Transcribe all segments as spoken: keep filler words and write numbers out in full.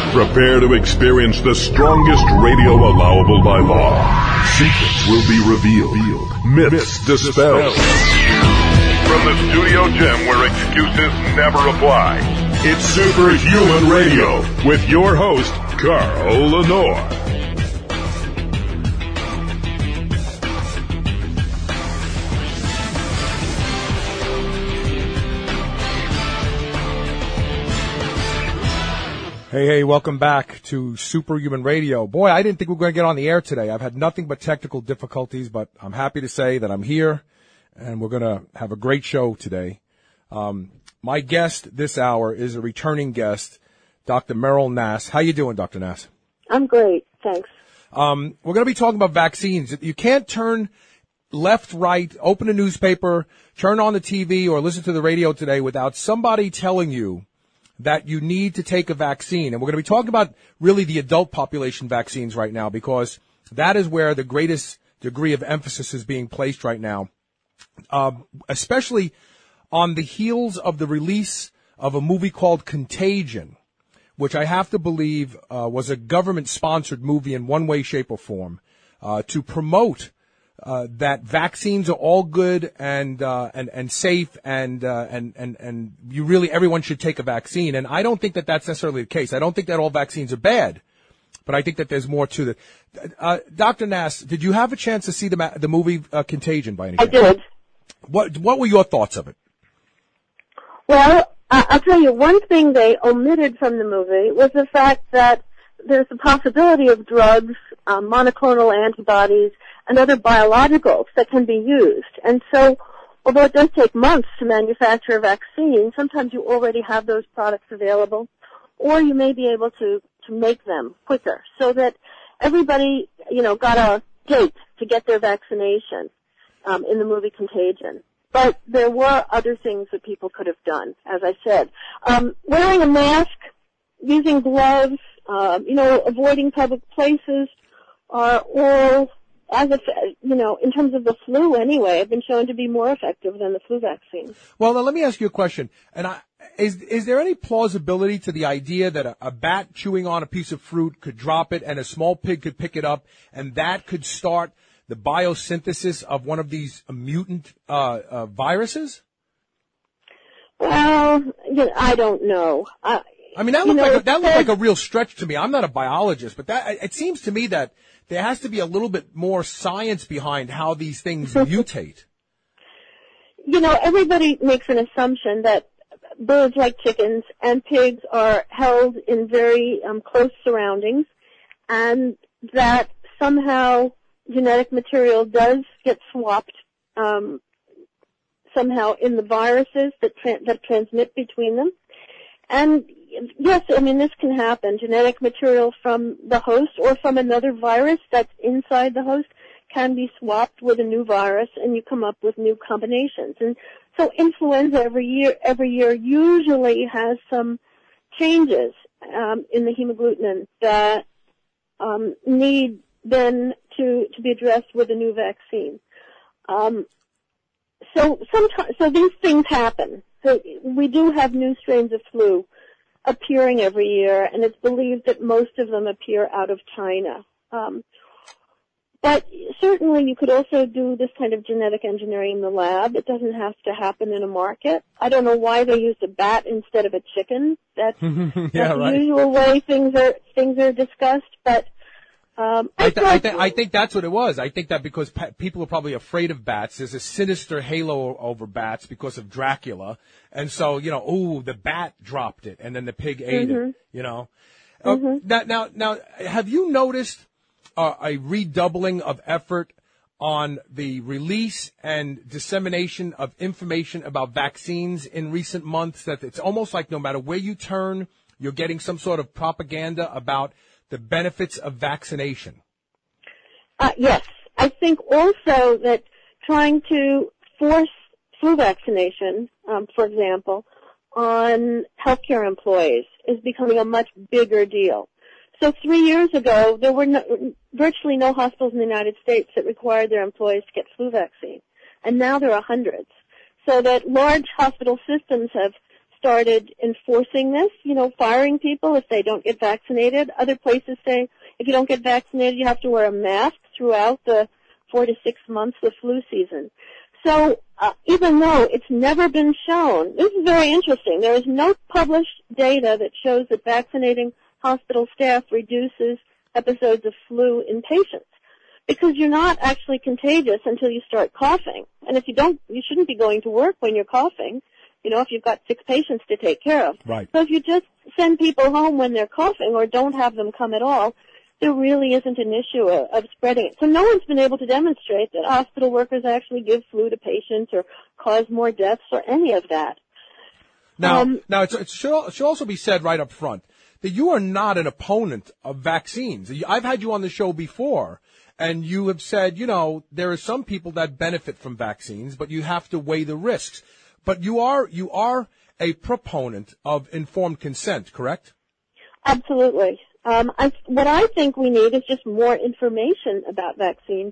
Prepare to experience the strongest radio allowable by law. Secrets will be revealed. Myths dispelled. From the studio gym where excuses never apply, it's Superhuman Radio with your host, Carl Lenore. Hey, hey, welcome back to Superhuman Radio. Boy, I didn't think we were going to get on the air today. I've had nothing but technical difficulties, but I'm happy to say that I'm here, and we're going to have a great show today. Um, my guest this hour is a returning guest, Doctor Meryl Nass. How you doing, Doctor Nass? I'm great, thanks. Um, we're going to be talking about vaccines. You can't turn left, right, open a newspaper, turn on the T V, or listen to the radio today without somebody telling you that you need to take a vaccine. And we're going to be talking about really the adult population vaccines right now, because that is where the greatest degree of emphasis is being placed right now, um, especially on the heels of the release of a movie called Contagion, which I have to believe uh, was a government-sponsored movie in one way, shape, or form uh, to promote Uh, that vaccines are all good and uh, and and safe, and uh, and and and you really everyone should take a vaccine. And I don't think that that's necessarily the case. I don't think that all vaccines are bad, but I think that there's more to that. Uh, Doctor Nass, did you have a chance to see the ma- the movie uh, Contagion by any chance? I did. What what were your thoughts of it? Well, uh, I'll tell you, one thing they omitted from the movie was the fact that there's the possibility of drugs, um, monoclonal antibodies, and other biologicals that can be used. And so, although it does take months to manufacture a vaccine, sometimes you already have those products available, or you may be able to, to make them quicker so that everybody, you know, got a date to get their vaccination um, in the movie Contagion. But there were other things that people could have done, as I said. Um, wearing a mask, using gloves, uh, you know, avoiding public places are all, as a, you know, in terms of the flu anyway, have been shown to be more effective than the flu vaccine. Well, now let me ask you a question. And I, is is there any plausibility to the idea that a, a bat chewing on a piece of fruit could drop it and a small pig could pick it up, and that could start the biosynthesis of one of these mutant uh, uh, viruses? Well, you know, I don't know. Uh, I mean, that looked, like a, that looked like a real stretch to me. I'm not a biologist, but that it seems to me that there has to be a little bit more science behind how these things mutate. You know, everybody makes an assumption that birds, like chickens, and pigs are held in very um, close surroundings, and that somehow genetic material does get swapped um, somehow in the viruses that tra- that transmit between them. And yes, I mean, this can happen. Genetic material from the host or from another virus that's inside the host can be swapped with a new virus, and you come up with new combinations. And so influenza every year, every year usually has some changes um, in the hemagglutinin that um, need then to, to be addressed with a new vaccine. Um, so sometimes, so these things happen. So we do have new strains of flu appearing every year, and it's believed that most of them appear out of China. Um, but certainly you could also do this kind of genetic engineering in the lab. It doesn't have to happen in a market. I don't know why they used a bat instead of a chicken. That's, yeah, that's right. the usual way things are things are discussed, but Um, I, th- I, th- I think that's what it was. I think that because pa- people are probably afraid of bats, there's a sinister halo over bats because of Dracula. And so, you know, ooh, the bat dropped it, and then the pig ate mm-hmm. it, you know. Mm-hmm. Uh, now, now, now, have you noticed uh, a redoubling of effort on the release and dissemination of information about vaccines in recent months? That it's almost like no matter where you turn, you're getting some sort of propaganda about the benefits of vaccination. Uh, yes. I think also that trying to force flu vaccination, um, for example, on healthcare employees is becoming a much bigger deal. So three years ago, there were no, virtually no hospitals in the United States that required their employees to get flu vaccine. And now there are hundreds. So that large hospital systems have started enforcing this, you know, firing people if they don't get vaccinated. Other places say if you don't get vaccinated, you have to wear a mask throughout the four to six months of flu season. So uh, even though it's never been shown, this is very interesting. There is no published data that shows that vaccinating hospital staff reduces episodes of flu in patients, because you're not actually contagious until you start coughing. And if you don't, you shouldn't be going to work when you're coughing, you know, if you've got six patients to take care of. Right. So if you just send people home when they're coughing or don't have them come at all, there really isn't an issue of, of spreading it. So no one's been able to demonstrate that hospital workers actually give flu to patients or cause more deaths or any of that. Now, um, now it's, it should, it should also be said right up front that you are not an opponent of vaccines. I've had you on the show before, and you have said, you know, there are some people that benefit from vaccines, but you have to weigh the risks. But you are you are a proponent of informed consent, correct? Absolutely. Um, I, what I think we need is just more information about vaccines.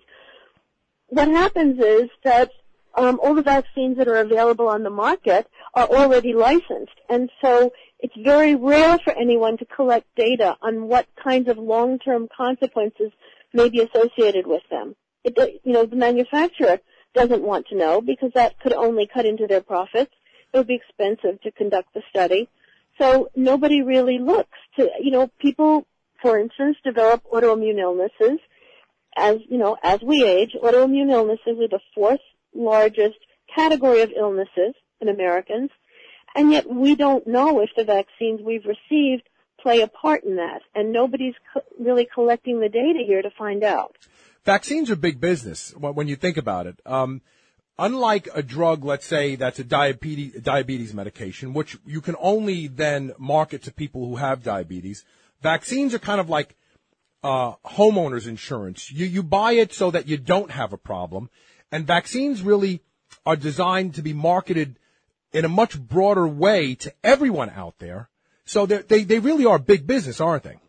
What happens is that um, all the vaccines that are available on the market are already licensed, and so it's very rare for anyone to collect data on what kinds of long-term consequences may be associated with them. It, you know, the manufacturer doesn't want to know because that could only cut into their profits. It would be expensive to conduct the study. So nobody really looks to, you know, people, for instance, develop autoimmune illnesses. As, you know, as we age, autoimmune illnesses are the fourth largest category of illnesses in Americans, and yet we don't know if the vaccines we've received play a part in that, and nobody's co- really collecting the data here to find out. Vaccines are big business when you think about it. Um, unlike a drug, let's say, that's a diabetes, diabetes medication, which you can only then market to people who have diabetes, vaccines are kind of like uh, homeowners insurance. You, you buy it so that you don't have a problem, and vaccines really are designed to be marketed in a much broader way to everyone out there. So they they really are big business, aren't they?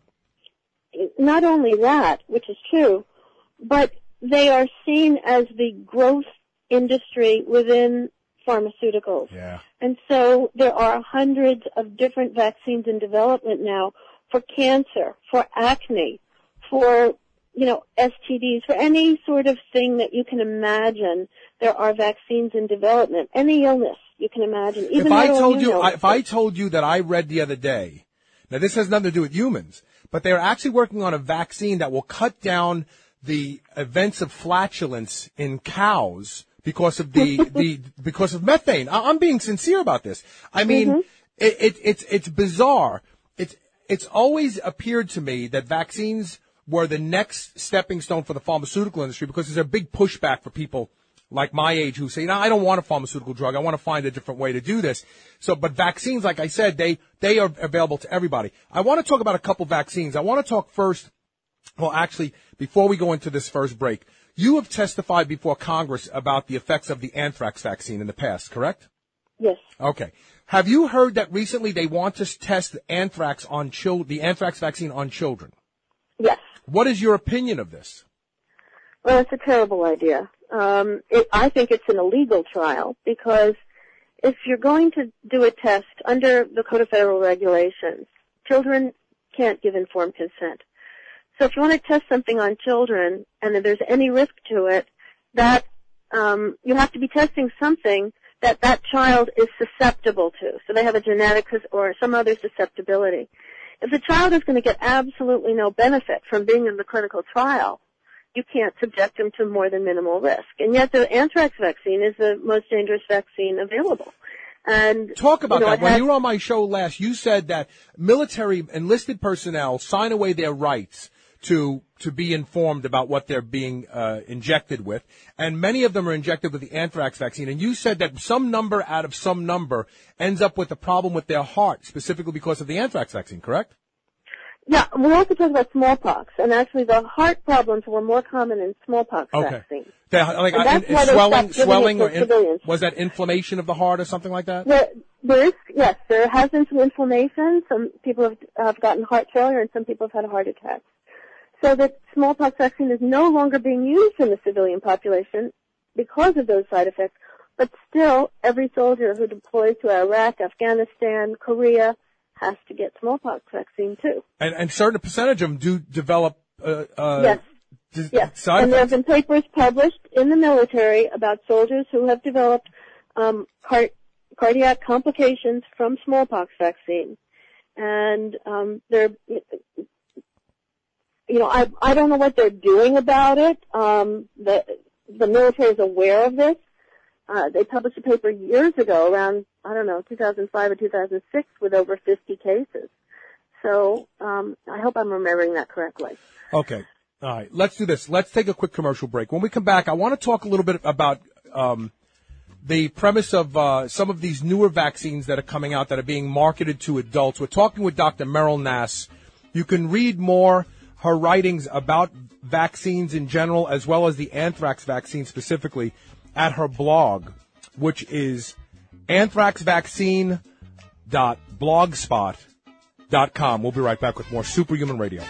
Not only that, which is true, but they are seen as the growth industry within pharmaceuticals. Yeah. And so there are hundreds of different vaccines in development now for cancer, for acne, for, you know, S T Ds, for any sort of thing that you can imagine. There are vaccines in development. Any illness you can imagine. Even if I told you, illnesses. if I told you that I read the other day, now this has nothing to do with humans, but they're actually working on a vaccine that will cut down the events of flatulence in cows because of the, the, because of methane. I, I'm being sincere about this. I mean, mm-hmm. it, it, it's, it's bizarre. It's, it's always appeared to me that vaccines were the next stepping stone for the pharmaceutical industry because there's a big pushback for people like my age who say, no, I don't want a pharmaceutical drug. I want to find a different way to do this. So, but vaccines, like I said, they, they are available to everybody. I want to talk about a couple vaccines. I want to talk first. Well, actually, before we go into this first break, you have testified before Congress about the effects of the anthrax vaccine in the past, correct? Yes. Okay. Have you heard that recently they want to test anthrax on chil- the anthrax vaccine on children? Yes. What is your opinion of this? Well, it's a terrible idea. Um, it, I think it's an illegal trial because if you're going to do a test under the Code of Federal Regulations, children can't give informed consent. So if you want to test something on children and if there's any risk to it, that um, you have to be testing something that that child is susceptible to. So they have a genetic or some other susceptibility. If the child is going to get absolutely no benefit from being in the clinical trial, you can't subject them to more than minimal risk. And yet the anthrax vaccine is the most dangerous vaccine available. And talk about you know, that. When has, you were on my show last, you said that military enlisted personnel sign away their rights to to be informed about what they're being uh, injected with, and many of them are injected with the anthrax vaccine. And you said that some number out of some number ends up with a problem with their heart, specifically because of the anthrax vaccine, correct? Yeah, we also talked about smallpox, and actually the heart problems were more common in smallpox okay. vaccines. The, like, and that's in, why swelling, swelling, or in, was that inflammation of the heart or something like that? There, there is, yes, there has been some inflammation. Some people have, have gotten heart failure, and some people have had a heart attack. So the smallpox vaccine is no longer being used in the civilian population because of those side effects, But still, every soldier who deploys to Iraq, Afghanistan, Korea has to get smallpox vaccine too. And, and certain percentage of them do develop uh, uh, yes. d- yes. side And there effects? have been papers published in the military about soldiers who have developed um, car- cardiac complications from smallpox vaccine. And um, they're, you know, I I don't know what they're doing about it. Um, the the military is aware of this. Uh, they published a paper years ago, around I don't know, two thousand five or two thousand six, with over fifty cases. So um, I hope I'm remembering that correctly. Okay. All right. Let's do this. Let's take a quick commercial break. When we come back, I want to talk a little bit about um, the premise of uh, some of these newer vaccines that are coming out that are being marketed to adults. We're talking with Doctor Meryl Nass. You can read more her writings about vaccines in general, as well as the anthrax vaccine specifically, at her blog, which is anthrax vaccine dot blogspot dot com. We'll be right back with more Superhuman Radio.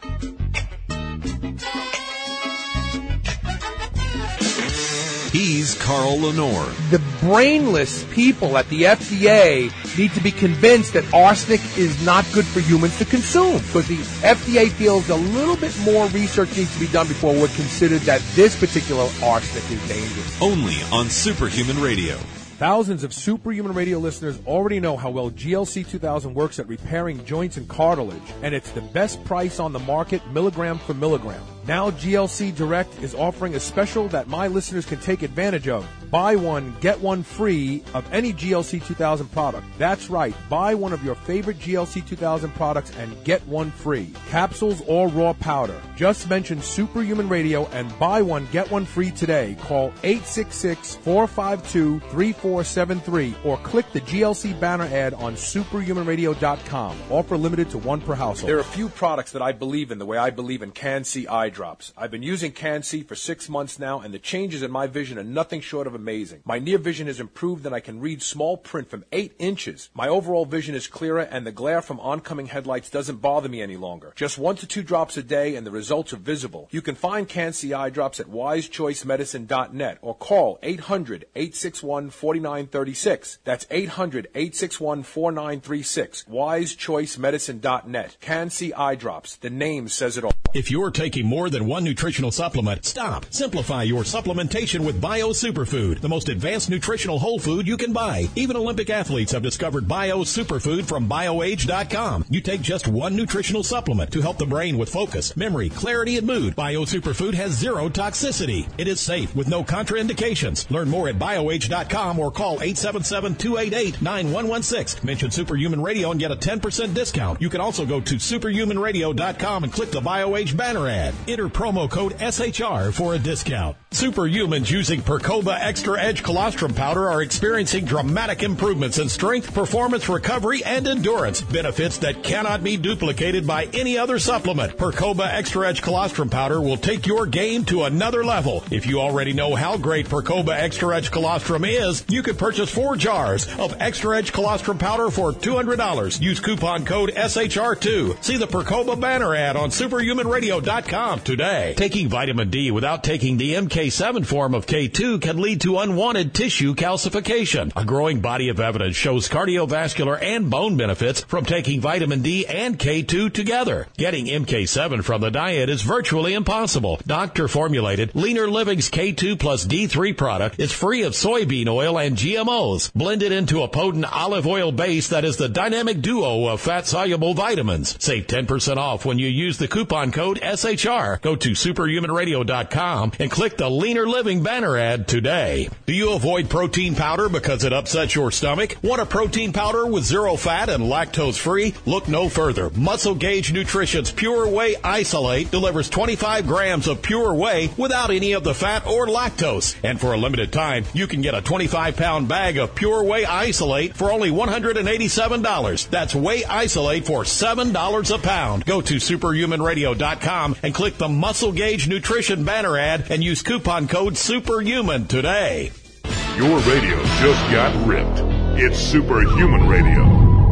He's Carl Lenore. The brainless people at the F D A need to be convinced that arsenic is not good for humans to consume, because the F D A feels a little bit more research needs to be done before we're considered that this particular arsenic is dangerous. Only on Superhuman Radio. Thousands of Superhuman Radio listeners already know how well G L C two thousand works at repairing joints and cartilage, and it's the best price on the market, milligram for milligram. Now G L C Direct is offering a special that my listeners can take advantage of. Buy one, get one free of any G L C two thousand product. That's right, buy one of your favorite G L C two thousand products and get one free. Capsules or raw powder. Just mention Superhuman Radio and buy one, get one free today. Call eight six six, four five two, three four seven three or click the G L C banner ad on superhuman radio dot com. Offer limited to one per household. There are a few products that I believe in the way I believe in Can-C eye drops. I've been using Can-C for six months now, and the changes in my vision are nothing short of amazing. My near vision has improved, and I can read small print from eight inches. My overall vision is clearer, and the glare from oncoming headlights doesn't bother me any longer. Just one to two drops a day, and the results are visible. You can find Can-C eye drops at wise choice medicine dot net or call eight hundred, eight six one, four nine three six. That's eight hundred, eight six one, four nine three six. wise choice medicine dot net. Can-C eye drops. The name says it all. If you're taking more than one nutritional supplement, stop. Simplify your supplementation with Bio Superfood, the most advanced nutritional whole food you can buy. Even Olympic athletes have discovered Bio Superfood from bio age dot com. You take just one nutritional supplement to help the brain with focus, memory, clarity, and mood. Bio Superfood has zero toxicity. It is safe with no contraindications. Learn more at bio age dot com or call eight seven seven, two eight eight, nine one one six. Mention Superhuman Radio and get a ten percent discount. You can also go to superhuman radio dot com and click the BioAge banner ad. Enter promo code S H R for a discount. Superhumans using Percoba Extra Edge Colostrum Powder are experiencing dramatic improvements in strength, performance, recovery, and endurance. Benefits that cannot be duplicated by any other supplement. Percoba Extra Edge Colostrum Powder will take your game to another level. If you already know how great Percoba Extra Edge Colostrum is, you could purchase four jars of Extra Edge Colostrum Powder for two hundred dollars. Use coupon code S H R two. See the Percoba banner ad on superhuman radio dot com today. Taking vitamin D without taking the M K seven form of K two can lead to unwanted tissue calcification. A growing body of evidence shows cardiovascular and bone benefits from taking vitamin D and K two together. Getting M K seven from the diet is virtually impossible. Doctor-formulated Leaner Living's K two plus D three product is free of soybean oil and G M Os, blended into a potent olive oil base that is the dynamic duo of fat-soluble vitamins. Save ten percent off when you use the coupon code S H R. Go to superhuman radio dot com and click the Leaner Living banner ad today. Do you avoid protein powder because it upsets your stomach? Want a protein powder with zero fat and lactose-free? Look no further. Muscle Gauge Nutrition's Pure Whey Isolate delivers twenty-five grams of pure whey without any of the fat or lactose. And for a limited time, you can get a twenty-five pound bag of Pure Whey Isolate for only one hundred eighty-seven dollars. That's Whey Isolate for seven dollars a pound. Go to superhuman radio dot com and click the Muscle Gauge Nutrition banner ad and use coupon code SUPERHUMAN today. Your radio just got ripped. It's Superhuman Radio.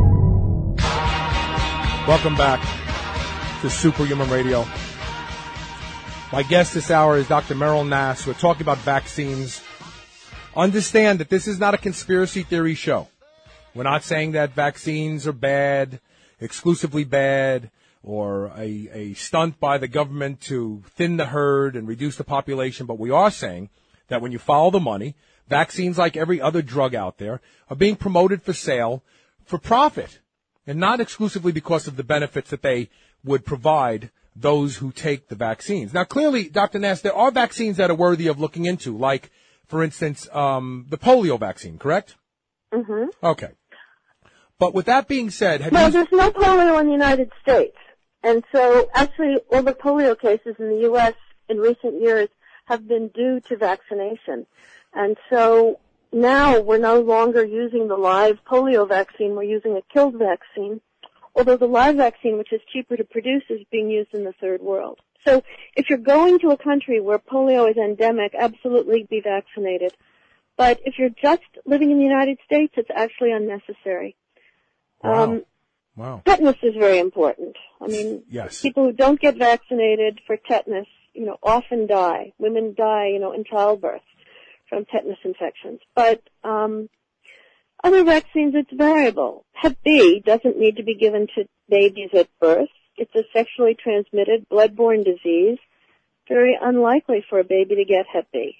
Welcome back to Superhuman Radio. My guest this hour is Doctor Meryl Nass. We're talking about vaccines. understand that this is not a conspiracy theory show. We're not saying that vaccines are bad, exclusively bad, or a, a stunt by the government to thin the herd and reduce the population, but we are saying that when you follow the money, vaccines, like every other drug out there, are being promoted for sale for profit, and not exclusively because of the benefits that they would provide those who take the vaccines. Now, clearly, Doctor Ness, there are vaccines that are worthy of looking into, like, for instance, um, the polio vaccine, correct? Mm-hmm. Okay. But with that being said, have well, you... there's no polio in the United States. And so, actually, all the polio cases in the U S in recent years have been due to vaccination. And so now we're no longer using the live polio vaccine. We're using a killed vaccine, although the live vaccine, which is cheaper to produce, is being used in the third world. So if you're going to a country where polio is endemic, absolutely be vaccinated. But if you're just living in the United States, it's actually unnecessary. Wow. Um, wow. Tetanus is very important. I mean, yes. people who don't get vaccinated for tetanus, you know, often die. Women die, you know, in childbirth from tetanus infections. But um, other vaccines, it's variable. Hep B doesn't need to be given to babies at birth. It's a sexually transmitted bloodborne disease. Very unlikely for a baby to get Hep B.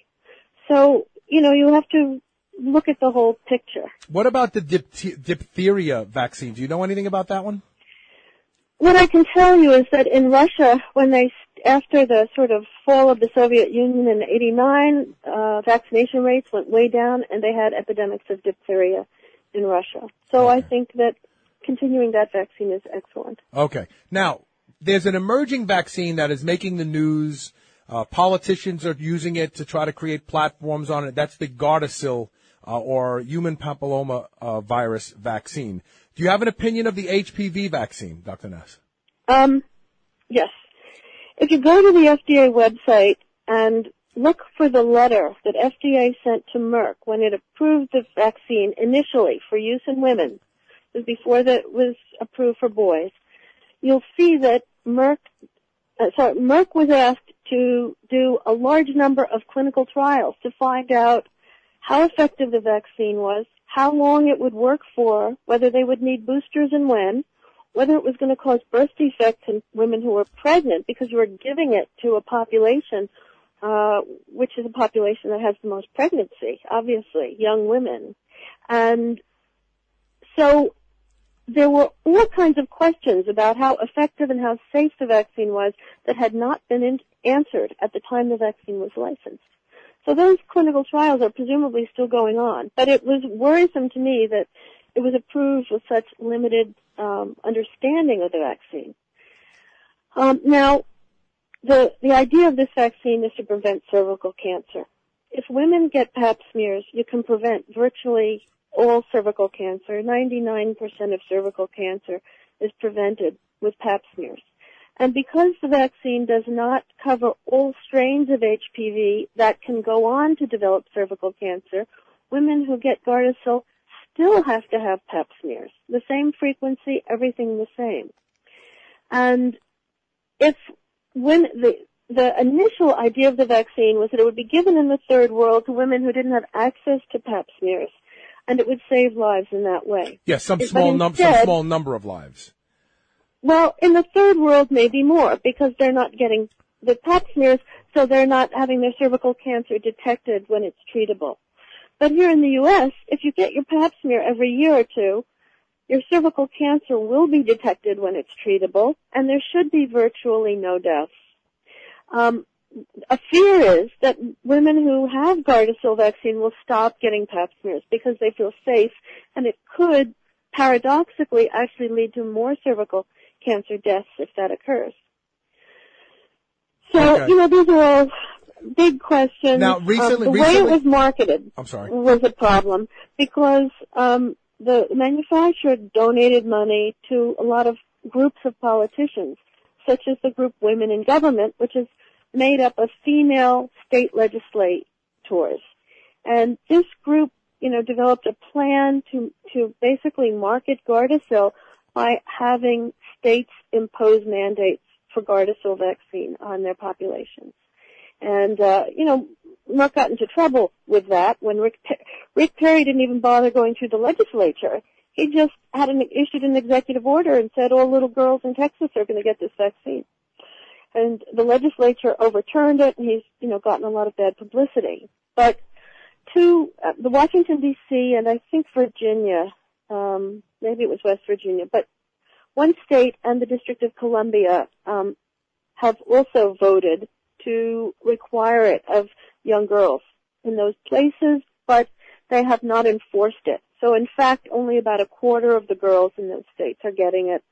So, you know, you have to look at the whole picture. What about the dipth- diphtheria vaccine? Do you know anything about that one? What I can tell you is that in Russia, when they, after the sort of fall of the Soviet Union in eighty-nine, uh, vaccination rates went way down, and they had epidemics of diphtheria in Russia. So okay. I think that continuing that vaccine is excellent. Okay. Now, there's an emerging vaccine that is making the news. Uh, politicians are using it to try to create platforms on it. That's the Gardasil, uh, or human papilloma uh, virus vaccine. Do you have an opinion of the H P V vaccine, Doctor Ness? Um, yes. If you go to the F D A website and look for the letter that F D A sent to Merck when it approved the vaccine initially for use in women, it was before that it was approved for boys, you'll see that Merck, uh, sorry, Merck was asked to do a large number of clinical trials to find out how effective the vaccine was, how long it would work for, whether they would need boosters and when, whether it was going to cause birth defects in women who were pregnant, because you were giving it to a population, uh, which is a population that has the most pregnancy, obviously, young women. And so there were all kinds of questions about how effective and how safe the vaccine was that had not been in- answered at the time the vaccine was licensed. So those clinical trials are presumably still going on. But it was worrisome to me that it was approved with such limited um, understanding of the vaccine. Um, now, the the idea of this vaccine is to prevent cervical cancer. If women get pap smears, you can prevent virtually all cervical cancer. ninety-nine percent of cervical cancer is prevented with pap smears. And because the vaccine does not cover all strains of H P V that can go on to develop cervical cancer, women who get Gardasil still have to have pap smears. The same frequency, everything the same. And if when the the initial idea of the vaccine was that it would be given in the third world to women who didn't have access to pap smears, and it would save lives in that way. Yes, some small num- some small number of lives. Well, in the third world, maybe more, because they're not getting the pap smears, so they're not having their cervical cancer detected when it's treatable. But here in the U S, if you get your pap smear every year or two, your cervical cancer will be detected when it's treatable, and there should be virtually no deaths. Um, a fear is that women who have Gardasil vaccine will stop getting pap smears because they feel safe, and it could paradoxically actually lead to more cervical cancer deaths if that occurs. So, okay. you know, these are all big questions. Now, recently, um, the recently, way it was marketed I'm sorry. was a problem because um, the manufacturer donated money to a lot of groups of politicians, such as the group Women in Government, which is made up of female state legislators. And this group, you know, developed a plan to, to basically market Gardasil by having states impose mandates for Gardasil vaccine on their populations. And, uh, you know, not got into trouble with that when Rick Rick Perry didn't even bother going through the legislature. He just had an, issued an executive order and said all little girls in Texas are going to get this vaccine. And the legislature overturned it, and he's, you know, gotten a lot of bad publicity. But to uh, the Washington, D C, and I think Virginia, um, maybe it was West Virginia, but one state and the District of Columbia um, have also voted to require it of young girls in those places, but they have not enforced it. So, in fact, only about a quarter of the girls in those states are getting it.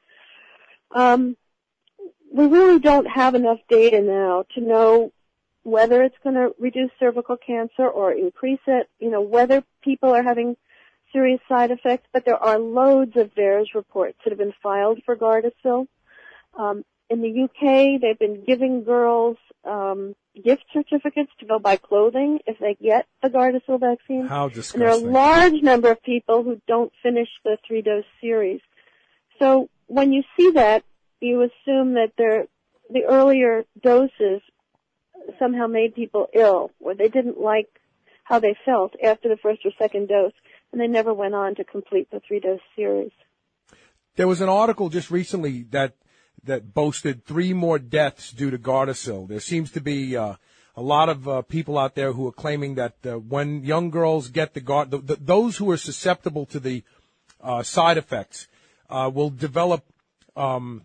Um, we really don't have enough data now to know whether it's going to reduce cervical cancer or increase it, you know, whether people are having serious side effects, but there are loads of VAERS reports that have been filed for Gardasil. Um, in the U K, they've been giving girls um, gift certificates to go buy clothing if they get the Gardasil vaccine. How disgusting. And there are a large number of people who don't finish the three-dose series. So when you see that, you assume that they're, the earlier doses somehow made people ill, or they didn't like how they felt after the first or second dose, and they never went on to complete the three-dose series. There was an article just recently that that boasted three more deaths due to Gardasil. There seems to be uh, a lot of uh, people out there who are claiming that uh, when young girls get the, Gard- the, the those who are susceptible to the uh, side effects uh, will develop um,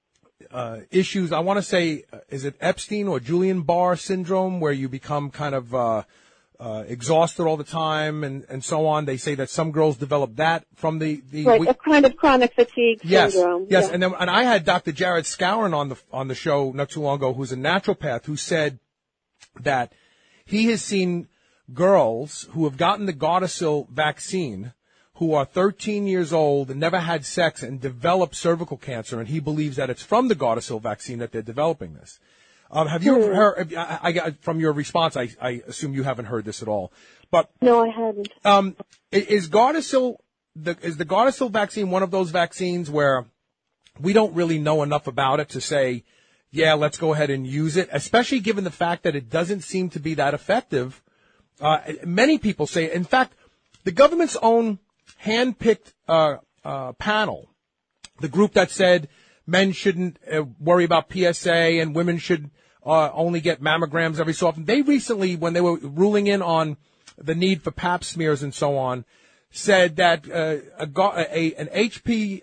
uh, issues. I want to say, uh, is it Epstein or Guillain-Barre syndrome, where you become kind of uh, uh, exhausted all the time and, and so on. They say that some girls develop that from the, the right, we, a kind of chronic fatigue yes, syndrome. Yes, yeah. and then and I had Doctor Jared Scourin on the on the show not too long ago, who's a naturopath, who said that he has seen girls who have gotten the Gardasil vaccine who are thirteen years old and never had sex and develop cervical cancer, and he believes that it's from the Gardasil vaccine that they're developing this. Um, have you ever heard, I, I got, from your response, I, I assume you haven't heard this at all, but. No, I haven't. Um, is Gardasil, the, is the Gardasil vaccine one of those vaccines where we don't really know enough about it to say, yeah, let's go ahead and use it, especially given the fact that it doesn't seem to be that effective? Uh, many people say, in fact, the government's own hand-picked, uh, uh, panel, the group that said men shouldn't uh, worry about P S A and women should uh, only get mammograms every so often. They recently, when they were ruling in on the need for pap smears and so on, said that uh, a, a, an H P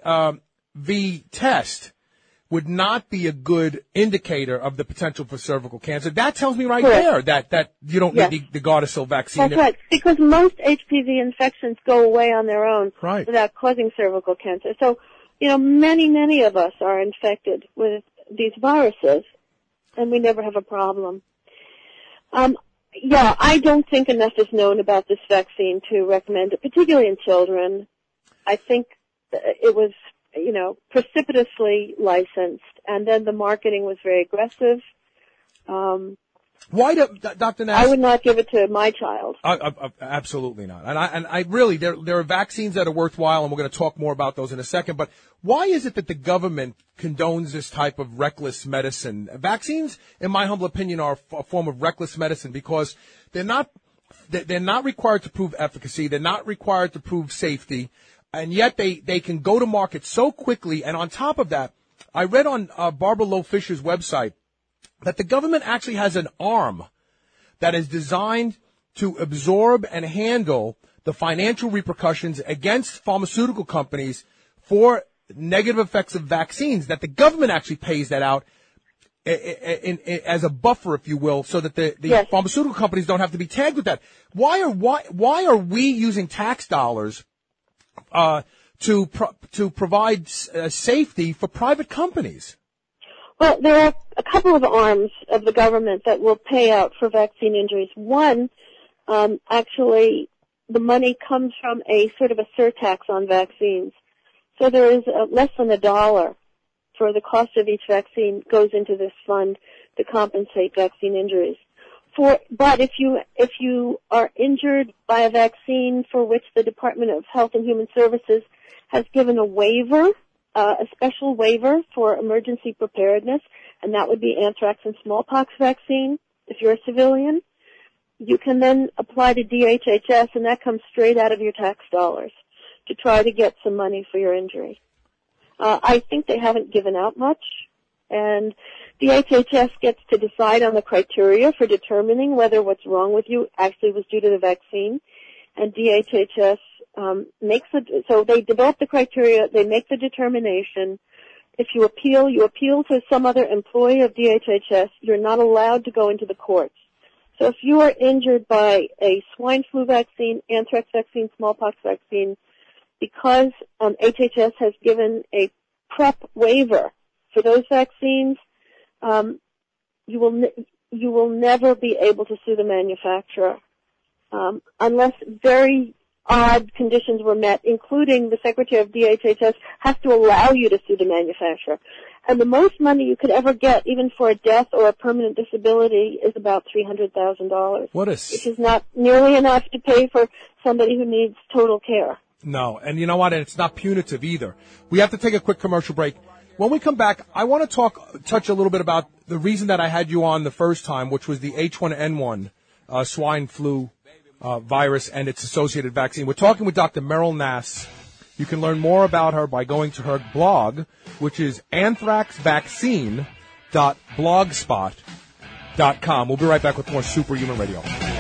V test would not be a good indicator of the potential for cervical cancer. That tells me right Correct. there that, that you don't yes. need the, the Gardasil vaccine. That's right, because most H P V infections go away on their own right. without causing cervical cancer. So, you know, many, many of us are infected with these viruses, and we never have a problem. Um, yeah, I don't think enough is known about this vaccine to recommend it, particularly in children. I think it was, you know, precipitously licensed, and then the marketing was very aggressive. Um, Why do, Doctor Nass? I would not give it to my child. Uh, uh, uh, absolutely not. And I, and I really, there, there are vaccines that are worthwhile, and we're going to talk more about those in a second. But why is it that the government condones this type of reckless medicine? Vaccines, in my humble opinion, are a form of reckless medicine because they're not, they're not required to prove efficacy. They're not required to prove safety. And yet they, they can go to market so quickly. And on top of that, I read on uh, Barbara Loe Fisher's website that the government actually has an arm that is designed to absorb and handle the financial repercussions against pharmaceutical companies for negative effects of vaccines, that the government actually pays that out in, in, in, as a buffer, if you will, so that the, the yes. pharmaceutical companies don't have to be tagged with that. Why are, why, why are we using tax dollars uh, to, pro- to provide uh, safety for private companies? Well, there are a couple of arms of the government that will pay out for vaccine injuries. One, um, actually, the money comes from a sort of a surtax on vaccines. So there is uh, less than a dollar for the cost of each vaccine goes into this fund to compensate vaccine injuries. For, but if you if you are injured by a vaccine for which the Department of Health and Human Services has given a waiver, Uh, a special waiver for emergency preparedness, and that would be anthrax and smallpox vaccine if you're a civilian. you can then apply to D H H S, and that comes straight out of your tax dollars to try to get some money for your injury. Uh, I think they haven't given out much, and D H H S gets to decide on the criteria for determining whether what's wrong with you actually was due to the vaccine, and D H H S um, makes the, so they develop the criteria, they make the determination. If you appeal, you appeal to some other employee of D H H S, you're not allowed to go into the courts. So if you are injured by a swine flu vaccine, anthrax vaccine, smallpox vaccine, because um, H H S has given a PrEP waiver for those vaccines, um, you will ne- you will never be able to sue the manufacturer um, unless very odd conditions were met, including the Secretary of D H H S has to allow you to sue the manufacturer. And the most money you could ever get, even for a death or a permanent disability, is about three hundred thousand dollars. What is? Which is not nearly enough to pay for somebody who needs total care. No, and you know what? And it's not punitive either. We have to take a quick commercial break. When we come back, I want to talk, touch a little bit about the reason that I had you on the first time, which was the H one N one uh, swine flu uh, virus and its associated vaccine. We're talking with Doctor Meryl Nass. You can learn more about her by going to her blog, which is anthrax vaccine dot blogspot dot com. We'll be right back with more Superhuman Radio.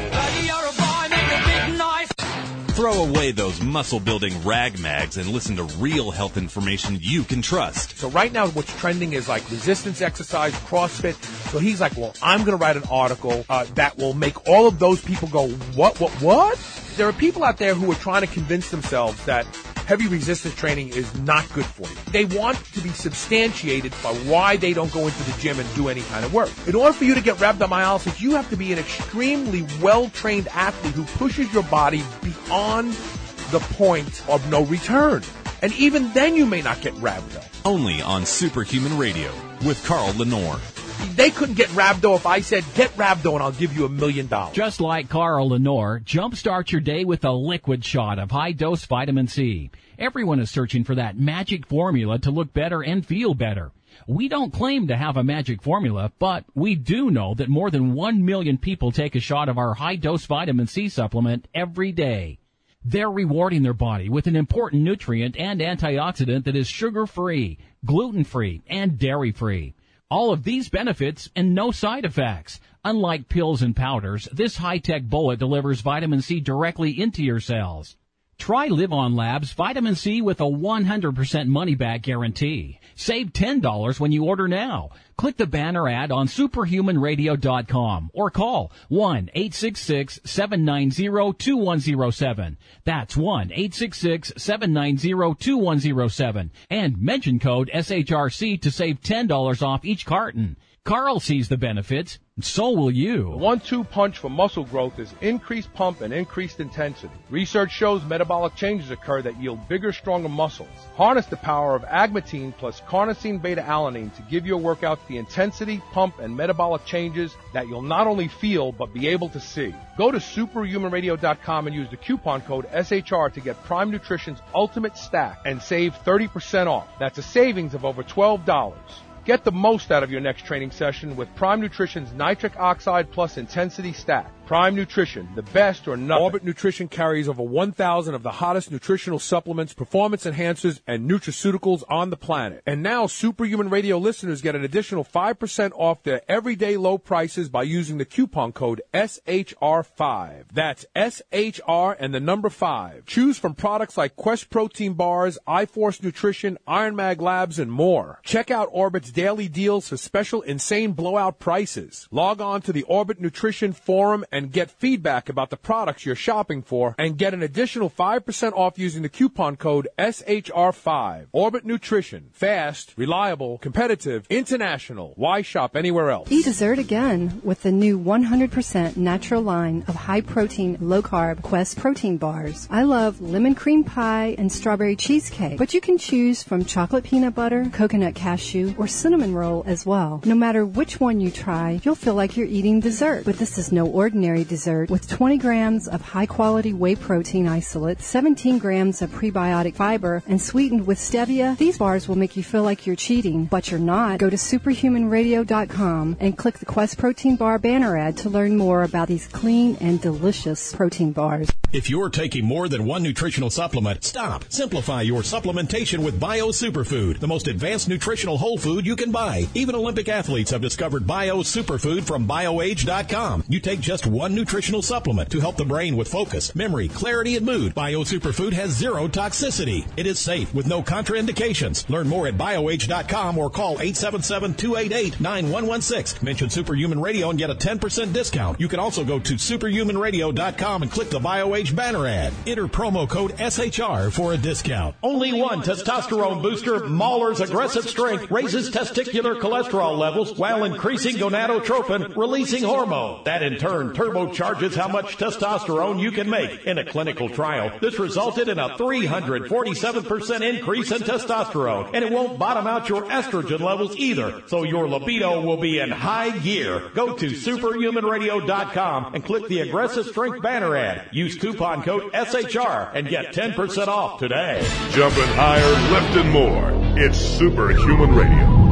Throw away those muscle-building rag mags and listen to real health information you can trust. So right now what's trending is like resistance exercise, CrossFit. So he's like, well, I'm going to write an article uh, that will make all of those people go, what, what, what? There are people out there who are trying to convince themselves that heavy resistance training is not good for you. They want to be substantiated by why they don't go into the gym and do any kind of work. In order for you to get rhabdomyolysis, you have to be an extremely well-trained athlete who pushes your body beyond the point of no return. And even then you may not get rhabdo. Only on Superhuman Radio with Carl Lenore. They couldn't get rhabdo if I said, get rhabdo and I'll give you a million dollars. Just like Carl Lenore, jumpstart your day with a liquid shot of high-dose vitamin C. Everyone is searching for that magic formula to look better and feel better. We don't claim to have a magic formula, but we do know that more than one million people take a shot of our high-dose vitamin C supplement every day. They're rewarding their body with an important nutrient and antioxidant that is sugar-free, gluten-free, and dairy-free. All of these benefits and no side effects. Unlike pills and powders, this high-tech bullet delivers vitamin C directly into your cells. Try Live On Labs Vitamin C with a one hundred percent money-back guarantee. Save ten dollars when you order now. Click the banner ad on superhuman radio dot com or call one eight six six, seven nine zero, two one zero seven. That's one eight six six, seven nine zero, two one zero seven. And mention code S H R C to save ten dollars off each carton. Carl sees the benefits, so will you. The one two punch for muscle growth is increased pump and increased intensity. Research shows metabolic changes occur that yield bigger, stronger muscles. Harness the power of agmatine plus carnosine beta-alanine to give your workouts the intensity, pump, and metabolic changes that you'll not only feel, but be able to see. Go to superhuman radio dot com and use the coupon code S H R to get Prime Nutrition's Ultimate Stack and save thirty percent off. That's a savings of over twelve dollars. Get the most out of your next training session with Prime Nutrition's Nitric Oxide Plus Intensity Stack. Prime Nutrition, the best or nothing. Orbit Nutrition carries over one thousand of the hottest nutritional supplements, performance enhancers, and nutraceuticals on the planet. And now Superhuman Radio listeners get an additional five percent off their everyday low prices by using the coupon code S H R five. That's S H R and the number five. Choose from products like Quest Protein Bars, iForce Nutrition, Iron Mag Labs, and more. Check out Orbit's daily deals for special insane blowout prices. Log on to the Orbit Nutrition Forum and get feedback about the products you're shopping for and get an additional five percent off using the coupon code S H R five. Orbit Nutrition. Fast, reliable, competitive, international. Why shop anywhere else? Eat dessert again with the new one hundred percent natural line of high-protein, low-carb Quest protein bars. I love lemon cream pie and strawberry cheesecake, but you can choose from chocolate peanut butter, coconut cashew, or cinnamon roll as well. No matter which one you try, you'll feel like you're eating dessert. But this is no ordinary culinary dessert with twenty grams of high-quality whey protein isolate, seventeen grams of prebiotic fiber, and sweetened with stevia. These bars will make you feel like you're cheating, but you're not. Go to superhuman radio dot com and click the Quest Protein Bar banner ad to learn more about these clean and delicious protein bars. If you're taking more than one nutritional supplement, stop. Simplify your supplementation with Bio Superfood, the most advanced nutritional whole food you can buy. Even Olympic athletes have discovered Bio Superfood from bio age dot com. You take just one nutritional supplement to help the brain with focus, memory, clarity, and mood. Bio Superfood has zero toxicity. It is safe with no contraindications. Learn more at bio age dot com or call eight seven seven, two eight eight, nine one one six. Mention Superhuman Radio and get a ten percent discount. You can also go to superhuman radio dot com and click the BioAge banner ad. Enter promo code S H R for a discount. Only one testosterone booster, Mahler's Aggressive Strength, raises testicular cholesterol levels while increasing gonadotropin, releasing hormone. That in turn turbocharges how much testosterone you can make. In a clinical trial, this resulted in a three hundred forty-seven percent increase in testosterone, and it won't bottom out your estrogen levels either, so your libido will be in high gear. Go to superhuman radio dot com and click the Aggressive Strength banner ad. Use coupon code S H R and get ten percent off today. Jumping higher, lifting more. It's Superhuman Radio.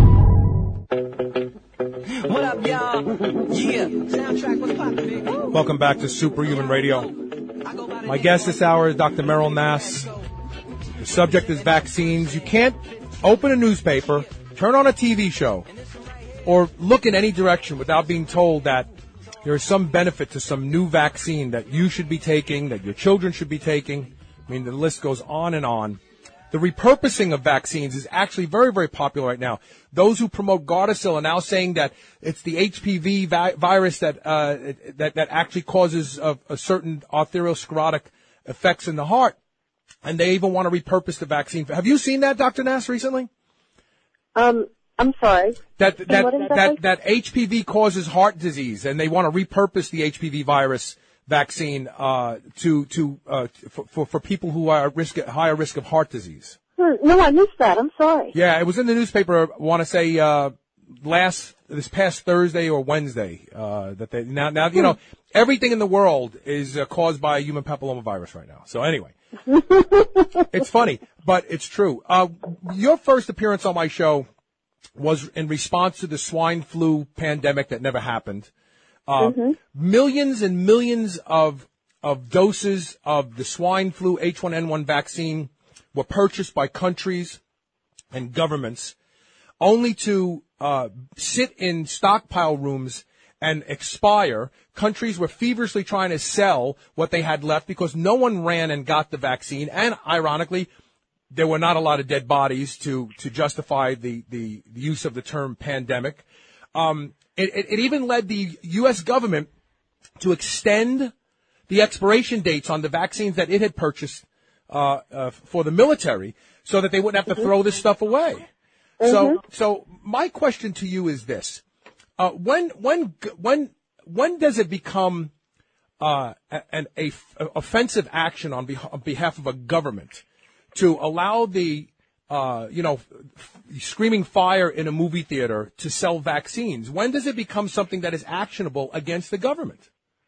What up, y'all? Yeah. Soundtrack, what's poppin', man? Welcome back to Superhuman Radio. My guest this hour is Doctor Meryl Nass. The subject is vaccines. You can't open a newspaper, turn on a T V show, or look in any direction without being told that there is some benefit to some new vaccine that you should be taking, that your children should be taking. I mean, the list goes on and on. The repurposing of vaccines is actually very, very popular right now. Those who promote Gardasil are now saying that it's the H P V vi- virus that, uh, that, that actually causes a, a certain arteriosclerotic effects in the heart. And they even want to repurpose the vaccine. Have you seen that, Doctor Nass, recently? Um, I'm sorry. That, And that, what that, exactly? that, that H P V causes heart disease, and they want to repurpose the H P V virus vaccine, uh, to, to, uh, for, for, for people who are at risk, at higher risk of heart disease. Hmm, No, I missed that. I'm sorry. Yeah, it was in the newspaper, I want to say, uh, last, this past Thursday or Wednesday, uh, that they, now, now, you know, everything in the world is uh, caused by human papillomavirus right now. So anyway, it's funny, but it's true. Uh, your first appearance on my show was in response to the swine flu pandemic that never happened. Uh, Mm-hmm. Millions and millions of, of doses of the swine flu H one N one vaccine were purchased by countries and governments only to uh, sit in stockpile rooms and expire. Countries were feverishly trying to sell what they had left because no one ran and got the vaccine. And ironically, there were not a lot of dead bodies to, to justify the, the, the use of the term pandemic. Um, it, it, it even led the U S government to extend the expiration dates on the vaccines that it had purchased uh, uh, for the military so that they wouldn't have to throw this stuff away. Mm-hmm. So, so my question to you is this: uh, when, when, when, when does it become uh, an a, a offensive action on, beh- on behalf of a government to allow the uh, you know, f- screaming fire in a movie theater to sell vaccines? When does it become something that is actionable against the government?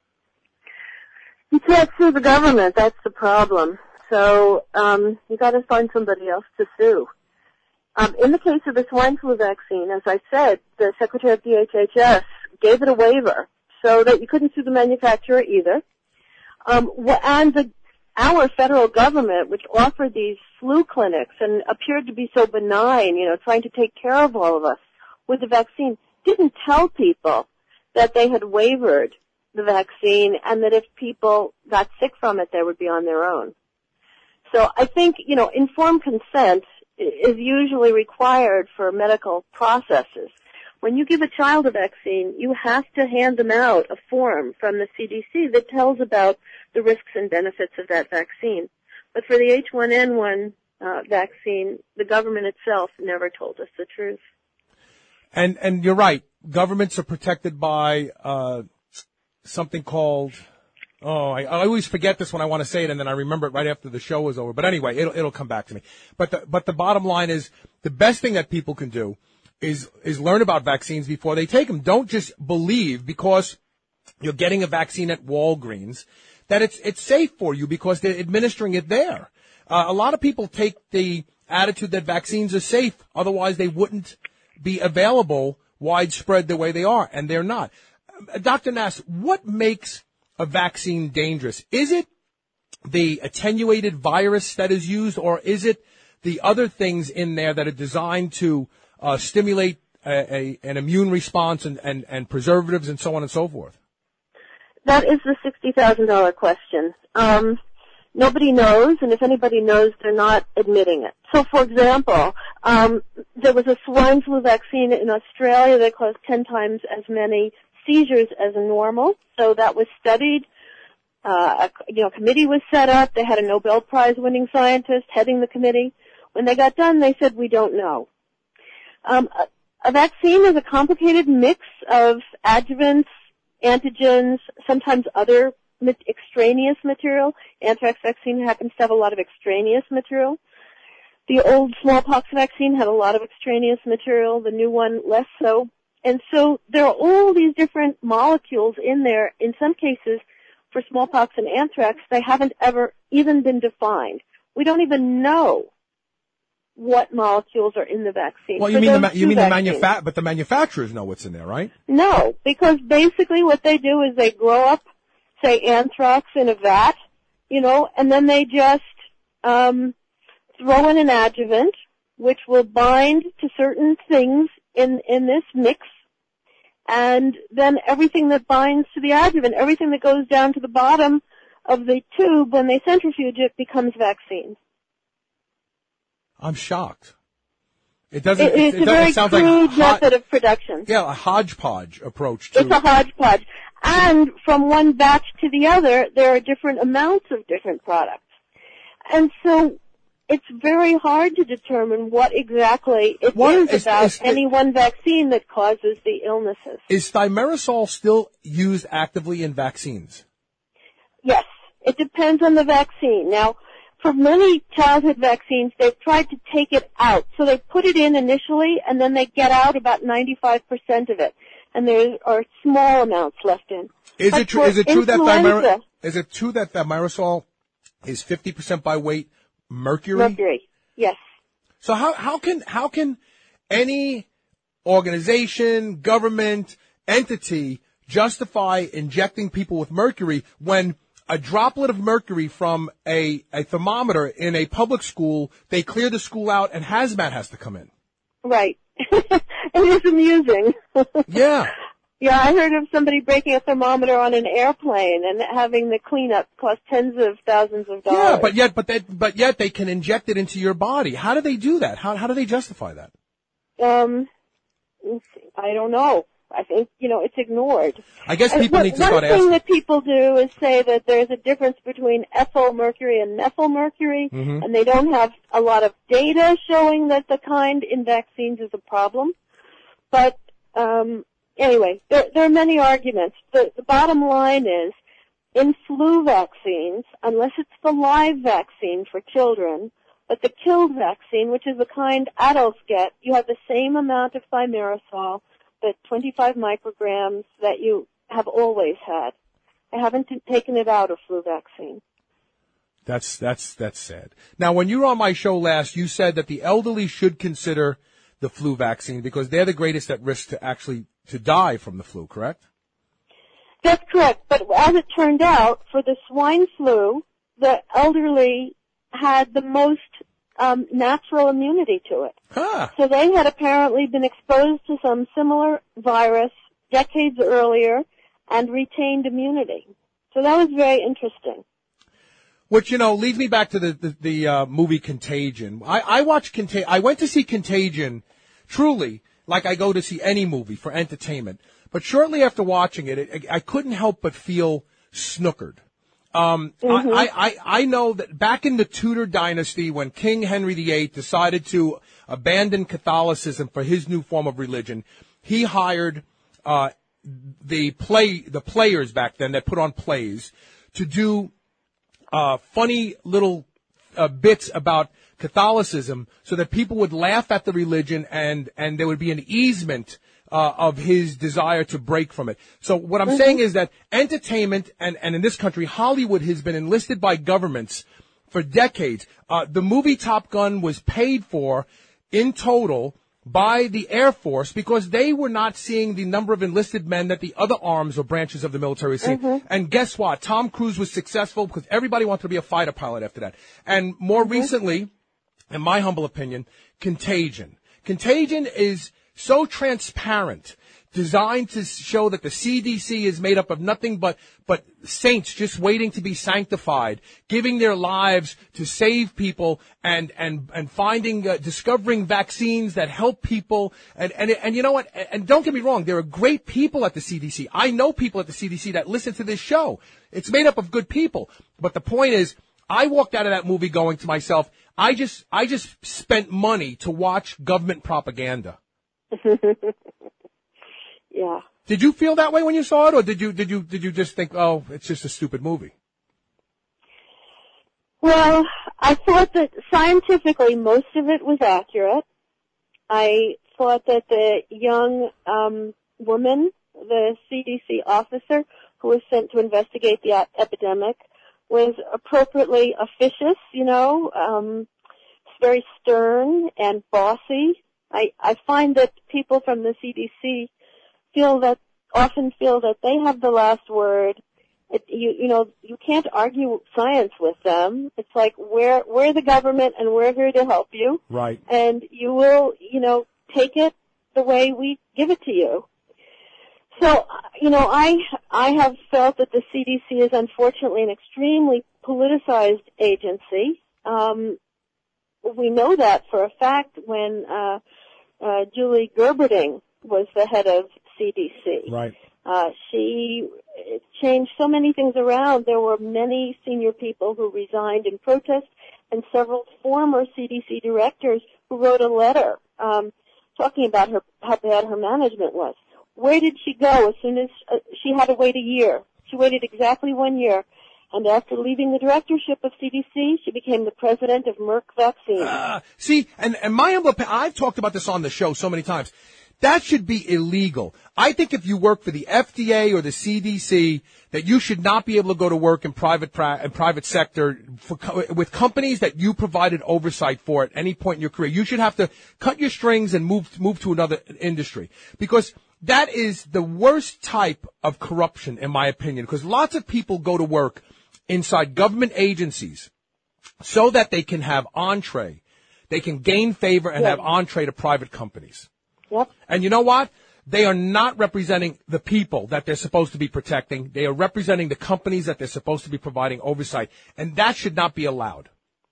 You can't sue the government. That's the problem. So um, you got to find somebody else to sue. Um, in the case of the swine flu vaccine, as I said, the Secretary of D H H S gave it a waiver so that you couldn't sue the manufacturer either. Um, wh- and the, our federal government, which offered these flu clinics and appeared to be so benign, you know, trying to take care of all of us with the vaccine, didn't tell people that they had waived the vaccine and that if people got sick from it, they would be on their own. So I think, you know, informed consent is usually required for medical processes. When you give a child a vaccine, you have to hand them out a form from the C D C that tells about the risks and benefits of that vaccine. But for the H one N one uh, vaccine, the government itself never told us the truth. And and you're right. Governments are protected by uh, something called. Oh, I, I always forget this when I want to say it, and then I remember it right after the show is over. But anyway, it'll it'll come back to me. But the but the bottom line is the best thing that people can do is is learn about vaccines before they take them. Don't just believe because you're getting a vaccine at Walgreens, that it's it's safe for you because they're administering it there. Uh, a lot of people take the attitude that vaccines are safe, otherwise they wouldn't be available widespread the way they are, and they're not. Uh, Doctor Nass, what makes a vaccine dangerous? Is it the attenuated virus that is used, or is it the other things in there that are designed to uh, stimulate a, a, an immune response and, and, and preservatives and so on and so forth? That is the sixty thousand dollars question. Um, nobody knows, and if anybody knows, they're not admitting it. So, for example, um, there was a swine flu vaccine in Australia that caused ten times as many seizures as normal. So that was studied. Uh, a you know, committee was set up. They had a Nobel Prize-winning scientist heading the committee. When they got done, they said, we don't know. Um, a, a vaccine is a complicated mix of adjuvants, antigens, sometimes other extraneous material. Anthrax vaccine happens to have a lot of extraneous material. The old smallpox vaccine had a lot of extraneous material, the new one less so. And so there are all these different molecules in there. In some cases, for smallpox and anthrax, they haven't ever even been defined. We don't even know what molecules are in the vaccine. Well, you mean the, you mean the manufa- but the manufacturers know what's in there, right? No, because basically what they do is they grow up, say, anthrax in a vat, you know, and then they just um, throw in an adjuvant, which will bind to certain things in in this mix, and then everything that binds to the adjuvant, everything that goes down to the bottom of the tube when they centrifuge it becomes vaccine. I'm shocked. It doesn't. It, it's it, it a very it sounds crude like method of production. Yeah, a hodgepodge approach to. It's a hodgepodge, and from one batch to the other, there are different amounts of different products, and so it's very hard to determine what exactly it What is, is- about is- any one vaccine that causes the illnesses. Is thimerosal still used actively in vaccines? Yes, it depends on the vaccine. Now, for many childhood vaccines, they've tried to take it out. So they put it in initially, and then they get out about ninety-five percent of it. And there are small amounts left in. Is But it true? for Is it true that influenza- thimer- Is it true that thimerosal is fifty percent by weight mercury? Mercury, yes. So how how can how can any organization, government, entity justify injecting people with mercury when a droplet of mercury from a, a thermometer in a public school, they clear the school out and hazmat has to come in? Right. It is amusing. Yeah. Yeah, I heard of somebody breaking a thermometer on an airplane and having the cleanup cost tens of thousands of dollars. Yeah, but yet, but that, but yet they can inject it into your body. How do they do that? How how do they justify that? Um, I don't know. I think, you know, it's ignored. I guess people Uh, need to one start thing asking. that people do is say that there's a difference between ethyl mercury and methyl mercury, Mhm. and they don't have a lot of data showing that the kind in vaccines is a problem. But um, anyway, there, there are many arguments. The, the bottom line is, in flu vaccines, unless it's the live vaccine for children, but the killed vaccine, which is the kind adults get, you have the same amount of thimerosal, the twenty-five micrograms that you have always had. I haven't t- taken it out of flu vaccine. That's that's that's sad. Now, when you were on my show last, you said that the elderly should consider the flu vaccine because they're the greatest at risk to actually to die from the flu. Correct? That's correct. But as it turned out, for the swine flu, the elderly had the most um, natural immunity to it. Huh. So they had apparently been exposed to some similar virus decades earlier and retained immunity. So that was very interesting. Which, you know, leads me back to the the, the uh, movie Contagion. I, I watched Contagion. I went to see Contagion, truly, like I go to see any movie for entertainment. But shortly after watching it, it I couldn't help but feel snookered. Um, Mm-hmm. I, I, I know that back in the Tudor dynasty, when King Henry the Eighth decided to abandon Catholicism for his new form of religion, he hired uh, the play the players back then that put on plays to do uh, funny little uh, bits about Catholicism, so that people would laugh at the religion and and there would be an easement uh, of his desire to break from it. So what I'm mm-hmm. saying is that entertainment, and, and in this country, Hollywood has been enlisted by governments for decades. Uh, the movie Top Gun was paid for in total by the Air Force because they were not seeing the number of enlisted men that the other arms or branches of the military see. Mm-hmm. And guess what? Tom Cruise was successful because everybody wanted to be a fighter pilot after that. And more mm-hmm. recently, in my humble opinion, Contagion. Contagion is so transparent, designed to show that the C D C is made up of nothing but but saints just waiting to be sanctified, giving their lives to save people, and and and finding uh, discovering vaccines that help people. And and and you know what? And don't get me wrong, there are great people at the C D C. I know people at the C D C that listen to this show. It's made up of good people. But the point is, I walked out of that movie going to myself, I just I just spent money to watch government propaganda. Yeah. Did you feel that way when you saw it, or did you did you did you just think, oh, it's just a stupid movie? Well, I thought that scientifically most of it was accurate. I thought that the young um, woman, the C D C officer who was sent to investigate the ep- epidemic, was appropriately officious. You know, um, very stern and bossy. I, I find that people from the C D C feel that often feel that they have the last word. It, you you know you can't argue science with them. It's like we're we're the government and we're here to help you. Right. And you will you know take it the way we give it to you. So you know I I have felt that the C D C is unfortunately an extremely politicized agency. Um, we know that for a fact when uh, uh, Julie Gerberding was the head of C D C. Right. Uh, she changed so many things around. There were many senior people who resigned in protest, and several former C D C directors who wrote a letter um, talking about her how bad her management was. Where did she go as soon as uh, she had to wait a year? She waited exactly one year. And after leaving the directorship of C D C, she became the president of Merck Vaccine. Uh, see, and, and my humble opinion, I've talked about this on the show so many times. That should be illegal. I think if you work for the F D A or the C D C, that you should not be able to go to work in private pra- in private sector for, with companies that you provided oversight for at any point in your career. You should have to cut your strings and move move to another industry, because that is the worst type of corruption, in my opinion. Because lots of people go to work inside government agencies so that they can have entree, they can gain favor and Yes. have entree to private companies. Yep. And you know what? They are not representing the people that they're supposed to be protecting. They are representing the companies that they're supposed to be providing oversight. And that should not be allowed.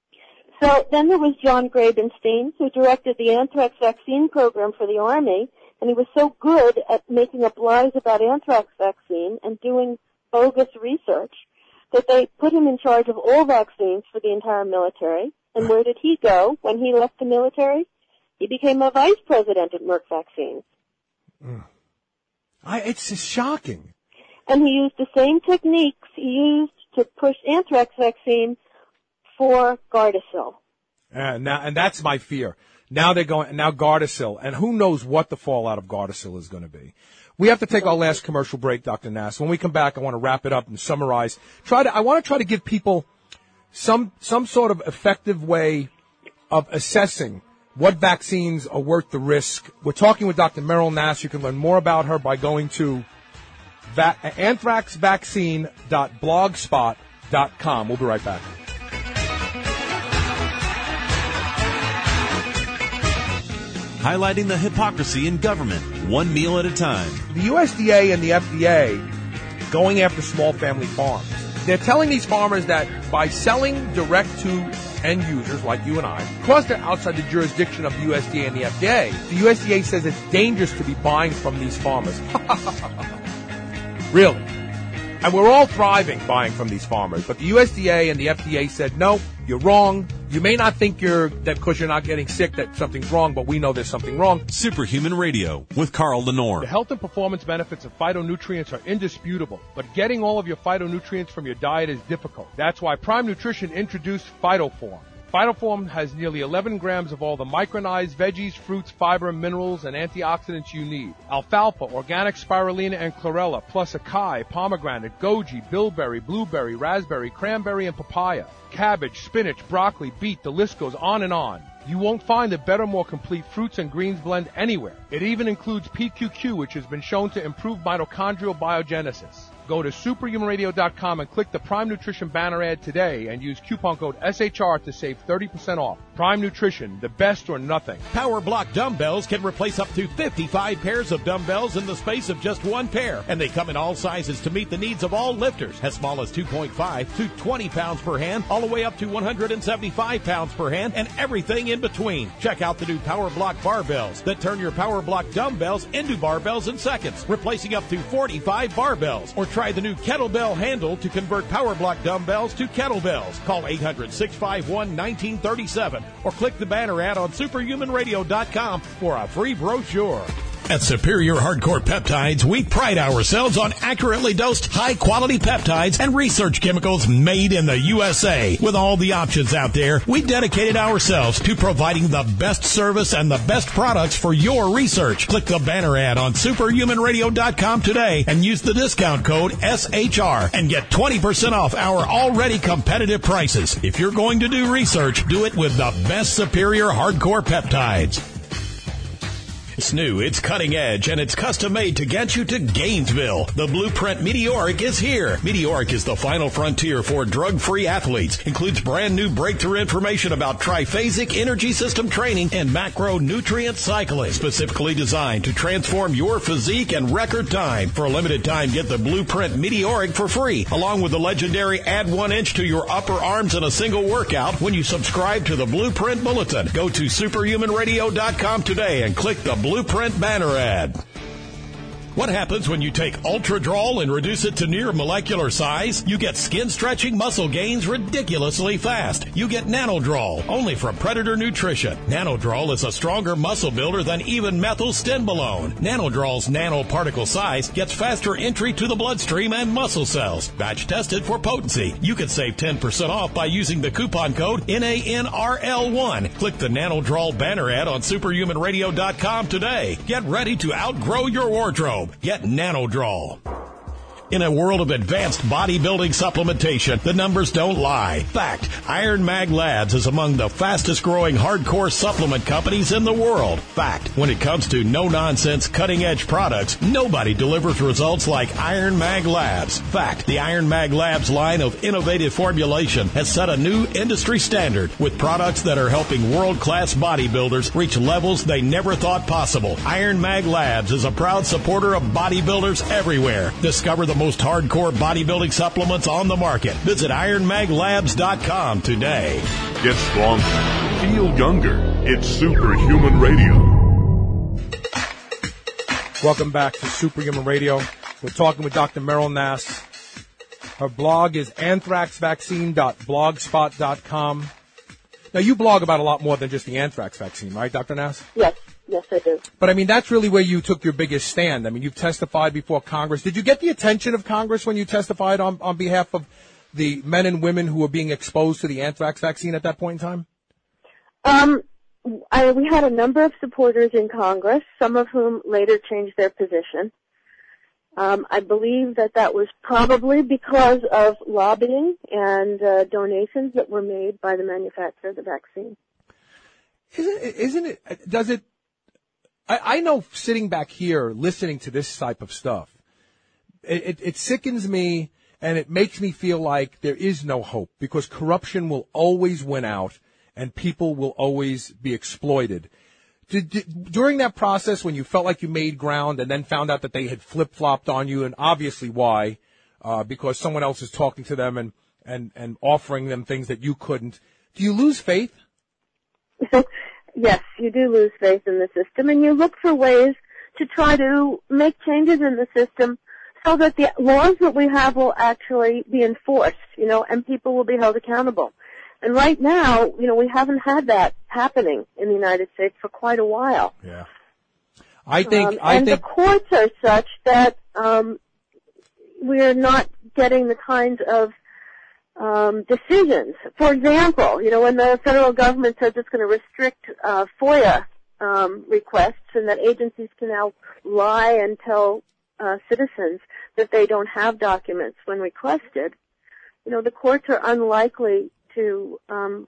So then there was John Grabenstein, who directed the anthrax vaccine program for the Army, and he was so good at making up lies about anthrax vaccine and doing bogus research that they put him in charge of all vaccines for the entire military. And where did he go when he left the military? He became a vice president at Merck Vaccines. Mm. I, it's just shocking. And he used the same techniques he used to push anthrax vaccine for Gardasil. And now, and that's my fear. Now they're going, now Gardasil, and who knows what the fallout of Gardasil is going to be. We have to take our last commercial break, Doctor Nass. When we come back, I want to wrap it up and summarize. Try to, I want to try to give people some, some sort of effective way of assessing what vaccines are worth the risk. We're talking with Doctor Meryl Nass. You can learn more about her by going to va- anthrax vaccine dot blogspot dot com. We'll be right back. Highlighting the hypocrisy in government, one meal at a time. The U S D A and the F D A going after small family farms. They're telling these farmers that by selling direct to end users like you and I, because they're outside the jurisdiction of the U S D A and the F D A, the U S D A says it's dangerous to be buying from these farmers. Really. And we're all thriving buying from these farmers. But the U S D A and the F D A said, no, you're wrong. You may not think you're that because you're not getting sick that something's wrong, but we know there's something wrong. Superhuman Radio with Carl Lenore. The health and performance benefits of phytonutrients are indisputable, but getting all of your phytonutrients from your diet is difficult. That's why Prime Nutrition introduced PhytoForm. Phytoform has nearly eleven grams of all the micronized veggies, fruits, fiber, minerals, and antioxidants you need. Alfalfa, organic spirulina, and chlorella, plus acai, pomegranate, goji, bilberry, blueberry, raspberry, cranberry, and papaya. Cabbage, spinach, broccoli, beet, the list goes on and on. You won't find a better, more complete fruits and greens blend anywhere. It even includes P Q Q, which has been shown to improve mitochondrial biogenesis. Go to superhuman radio dot com and click the Prime Nutrition banner ad today and use coupon code S H R to save thirty percent off. Prime Nutrition, the best or nothing. Power Block dumbbells can replace up to fifty-five pairs of dumbbells in the space of just one pair. And they come in all sizes to meet the needs of all lifters, as small as two point five to twenty pounds per hand, all the way up to one hundred seventy-five pounds per hand, and everything in between. Check out the new Power Block barbells that turn your Power Block dumbbells into barbells in seconds, replacing up to forty-five barbells. Or try the new kettlebell handle to convert Power Block dumbbells to kettlebells. Call eight hundred, six five one, one nine three seven or click the banner ad on superhuman radio dot com for a free brochure. At Superior Hardcore Peptides, we pride ourselves on accurately dosed, high-quality peptides and research chemicals made in the U S A. With all the options out there, we dedicated ourselves to providing the best service and the best products for your research. Click the banner ad on superhuman radio dot com today and use the discount code S H R and get twenty percent off our already competitive prices. If you're going to do research, do it with the best Superior Hardcore Peptides. It's new, it's cutting edge, and it's custom made to get you to Gainesville. The Blueprint Meteoric is here. Meteoric is the final frontier for drug-free athletes. Includes brand new breakthrough information about triphasic energy system training and macronutrient cycling. Specifically designed to transform your physique in record time. For a limited time, get the Blueprint Meteoric for free, along with the legendary Add One Inch to Your Upper Arms in a single workout when you subscribe to the Blueprint Bulletin. Go to superhuman radio dot com today and click the Blueprint banner ad. What happens when you take Ultradrol and reduce it to near molecular size? You get skin-stretching muscle gains ridiculously fast. You get Nanodrol, only from Predator Nutrition. Nanodrol is a stronger muscle builder than even methylstimolone. Nanodrol's nanoparticle size gets faster entry to the bloodstream and muscle cells. Batch tested for potency. You can save ten percent off by using the coupon code N A N R L one. Click the Nanodrol banner ad on superhuman radio dot com today. Get ready to outgrow your wardrobe. Get Nanodrol. In a world of advanced bodybuilding supplementation, the numbers don't lie. Fact, Iron Mag Labs is among the fastest growing hardcore supplement companies in the world. Fact, when it comes to no-nonsense, cutting-edge products, nobody delivers results like Iron Mag Labs. Fact, the Iron Mag Labs line of innovative formulation has set a new industry standard with products that are helping world-class bodybuilders reach levels they never thought possible. Iron Mag Labs is a proud supporter of bodybuilders everywhere. Discover the most hardcore bodybuilding supplements on the market. Visit iron mag labs dot com today. Get stronger. Feel younger. It's Superhuman Radio. Welcome back to Superhuman Radio. We're talking with Doctor Meryl Nass. Her blog is anthrax vaccine dot blogspot dot com. Now, you blog about a lot more than just the anthrax vaccine, right, Doctor Nass? Yes. Yes, I do. But, I mean, that's really where you took your biggest stand. I mean, you've testified before Congress. Did you get the attention of Congress when you testified on, on behalf of the men and women who were being exposed to the anthrax vaccine at that point in time? Um, I, we had a number of supporters in Congress, some of whom later changed their position. Um, I believe that that was probably because of lobbying and uh, donations that were made by the manufacturer of the vaccine. Isn't it, isn't it, does it, I, I know sitting back here listening to this type of stuff, it, it, it sickens me and it makes me feel like there is no hope because corruption will always win out and people will always be exploited. Did, did, during that process when you felt like you made ground and then found out that they had flip-flopped on you, and obviously why, uh, because someone else is talking to them and, and, and offering them things that you couldn't, do you lose faith? Yes, you do lose faith in the system, and you look for ways to try to make changes in the system so that the laws that we have will actually be enforced, you know, and people will be held accountable. And right now, you know, we haven't had that happening in the United States for quite a while. Yeah. I think, um, I and think. the courts are such that um, we're not getting the kinds of um, decisions. For example, you know, when the federal government says it's going to restrict uh, FOIA um, requests and that agencies can now lie and tell uh, citizens that they don't have documents when requested, you know, the courts are unlikely to um,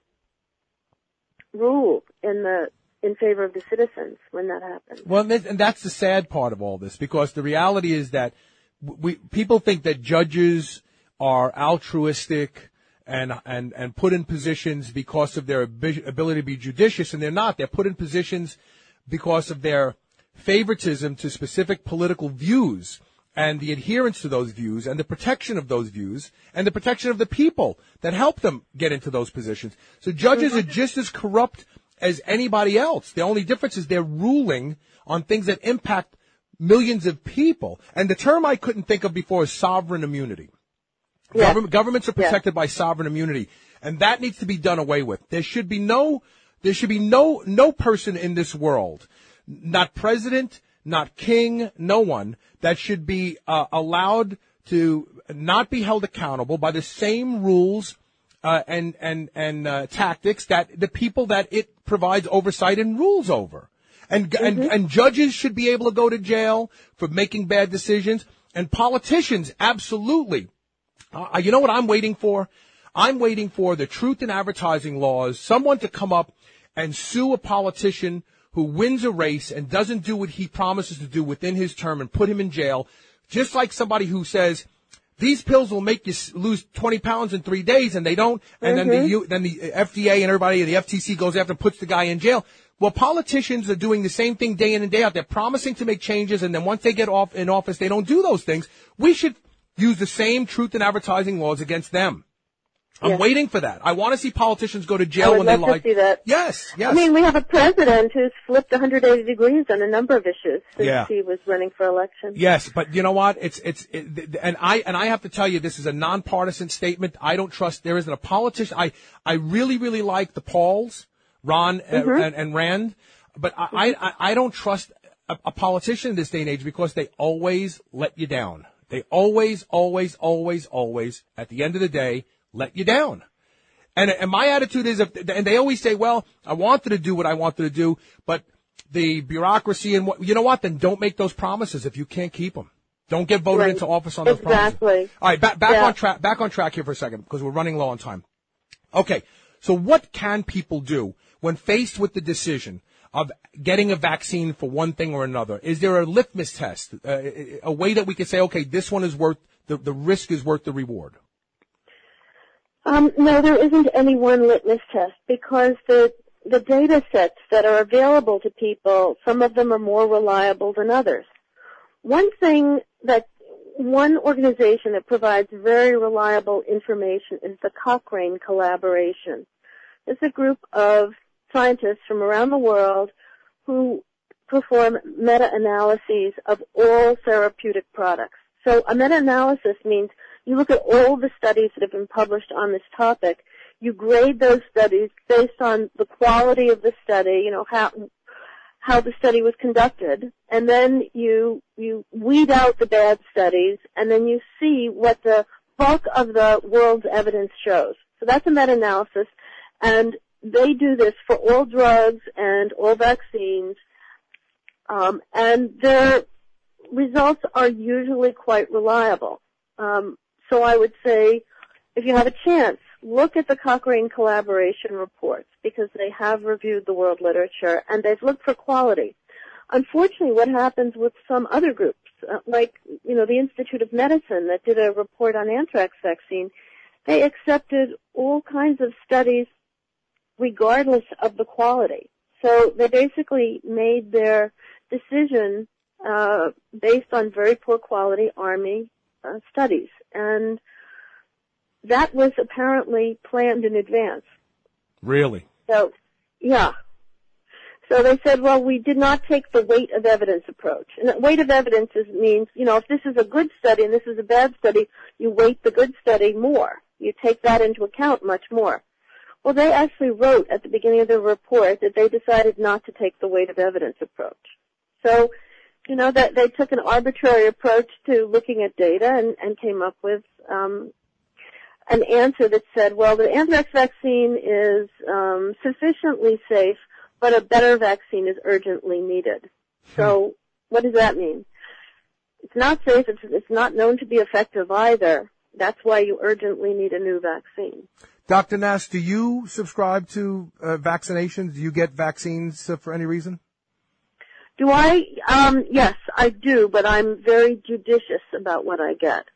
rule in the in favor of the citizens when that happens. Well, and that's the sad part of all this, because the reality is that we people think that judges are altruistic and and and put in positions because of their ability to be judicious, and they're not. They're put in positions because of their favoritism to specific political views and the adherence to those views and the protection of those views and the protection of the people that help them get into those positions. So judges mm-hmm. are just as corrupt as anybody else. The only difference is they're ruling on things that impact millions of people. And the term I couldn't think of before is sovereign immunity. Yes. Government, governments are protected yes. by sovereign immunity, and that needs to be done away with. There should be no, there should be no, no person in this world, not president, not king, no one, that should be uh, allowed to not be held accountable by the same rules uh, and and and uh, tactics that the people that it provides oversight and rules over. And, mm-hmm. and and judges should be able to go to jail for making bad decisions, and politicians absolutely. Uh, you know what I'm waiting for? I'm waiting for the truth in advertising laws, someone to come up and sue a politician who wins a race and doesn't do what he promises to do within his term and put him in jail, just like somebody who says, these pills will make you lose twenty pounds in three days, and they don't, and mm-hmm. then the U, then the F D A and everybody, the F T C goes after and puts the guy in jail. Well, politicians are doing the same thing day in and day out. They're promising to make changes, and then once they get off in office, they don't do those things. We should use the same truth in advertising laws against them. I'm yes. waiting for that. I want to see politicians go to jail I would when love they lie. To see that. Yes, yes. I mean, we have a president who's flipped one hundred eighty degrees on a number of issues since yeah. he was running for election. Yes, but you know what? It's it's it, and I and I have to tell you, this is a nonpartisan statement. I don't trust. There isn't a politician. I I really really like the Pauls, Ron mm-hmm. and, and, and Rand, but I, I I don't trust a, a politician in this day and age because they always let you down. They always, always, always, always, at the end of the day, let you down. And, and my attitude is, if, and they always say, well, I wanted to do what I wanted to do, but the bureaucracy and what, you know what, then don't make those promises if you can't keep them. Don't get voted right. into office on those exactly. promises. All right, back, back yeah. on track, back on track here for a second, because we're running low on time. Okay, so what can people do when faced with the decision of getting a vaccine for one thing or another? Is there a litmus test, uh, a way that we can say, okay, this one is worth, the, the risk is worth the reward? Um, no, there isn't any one litmus test, because the, the data sets that are available to people, some of them are more reliable than others. One thing that, one organization that provides very reliable information is the Cochrane Collaboration. It's a group of scientists from around the world who perform meta-analyses of all therapeutic products. So a meta-analysis means you look at all the studies that have been published on this topic, you grade those studies based on the quality of the study, you know, how how the study was conducted, and then you you weed out the bad studies, and then you see what the bulk of the world's evidence shows. So that's a meta-analysis, and they do this for all drugs and all vaccines, um, and their results are usually quite reliable. Um, so I would say, if you have a chance, look at the Cochrane Collaboration reports, because they have reviewed the world literature and they've looked for quality. Unfortunately, what happens with some other groups, uh, like, you know, the Institute of Medicine that did a report on anthrax vaccine, they accepted all kinds of studies regardless of the quality. So they basically made their decision uh, based on very poor quality Army uh, studies. And that was apparently planned in advance. Really? So, yeah. So they said, well, we did not take the weight of evidence approach. And the weight of evidence is, means, you know, if this is a good study and this is a bad study, you weight the good study more. You take that into account much more. Well, they actually wrote at the beginning of the report that they decided not to take the weight of evidence approach. So, you know, that they took an arbitrary approach to looking at data and, and came up with um, an answer that said, well, the anthrax vaccine is um, sufficiently safe, but a better vaccine is urgently needed. So what does that mean? It's not safe. It's, it's not known to be effective either. That's why you urgently need a new vaccine. Doctor Nass, do you subscribe to uh, vaccinations? Do you get vaccines uh, for any reason? Do I? Um, yes, I do, but I'm very judicious about what I get.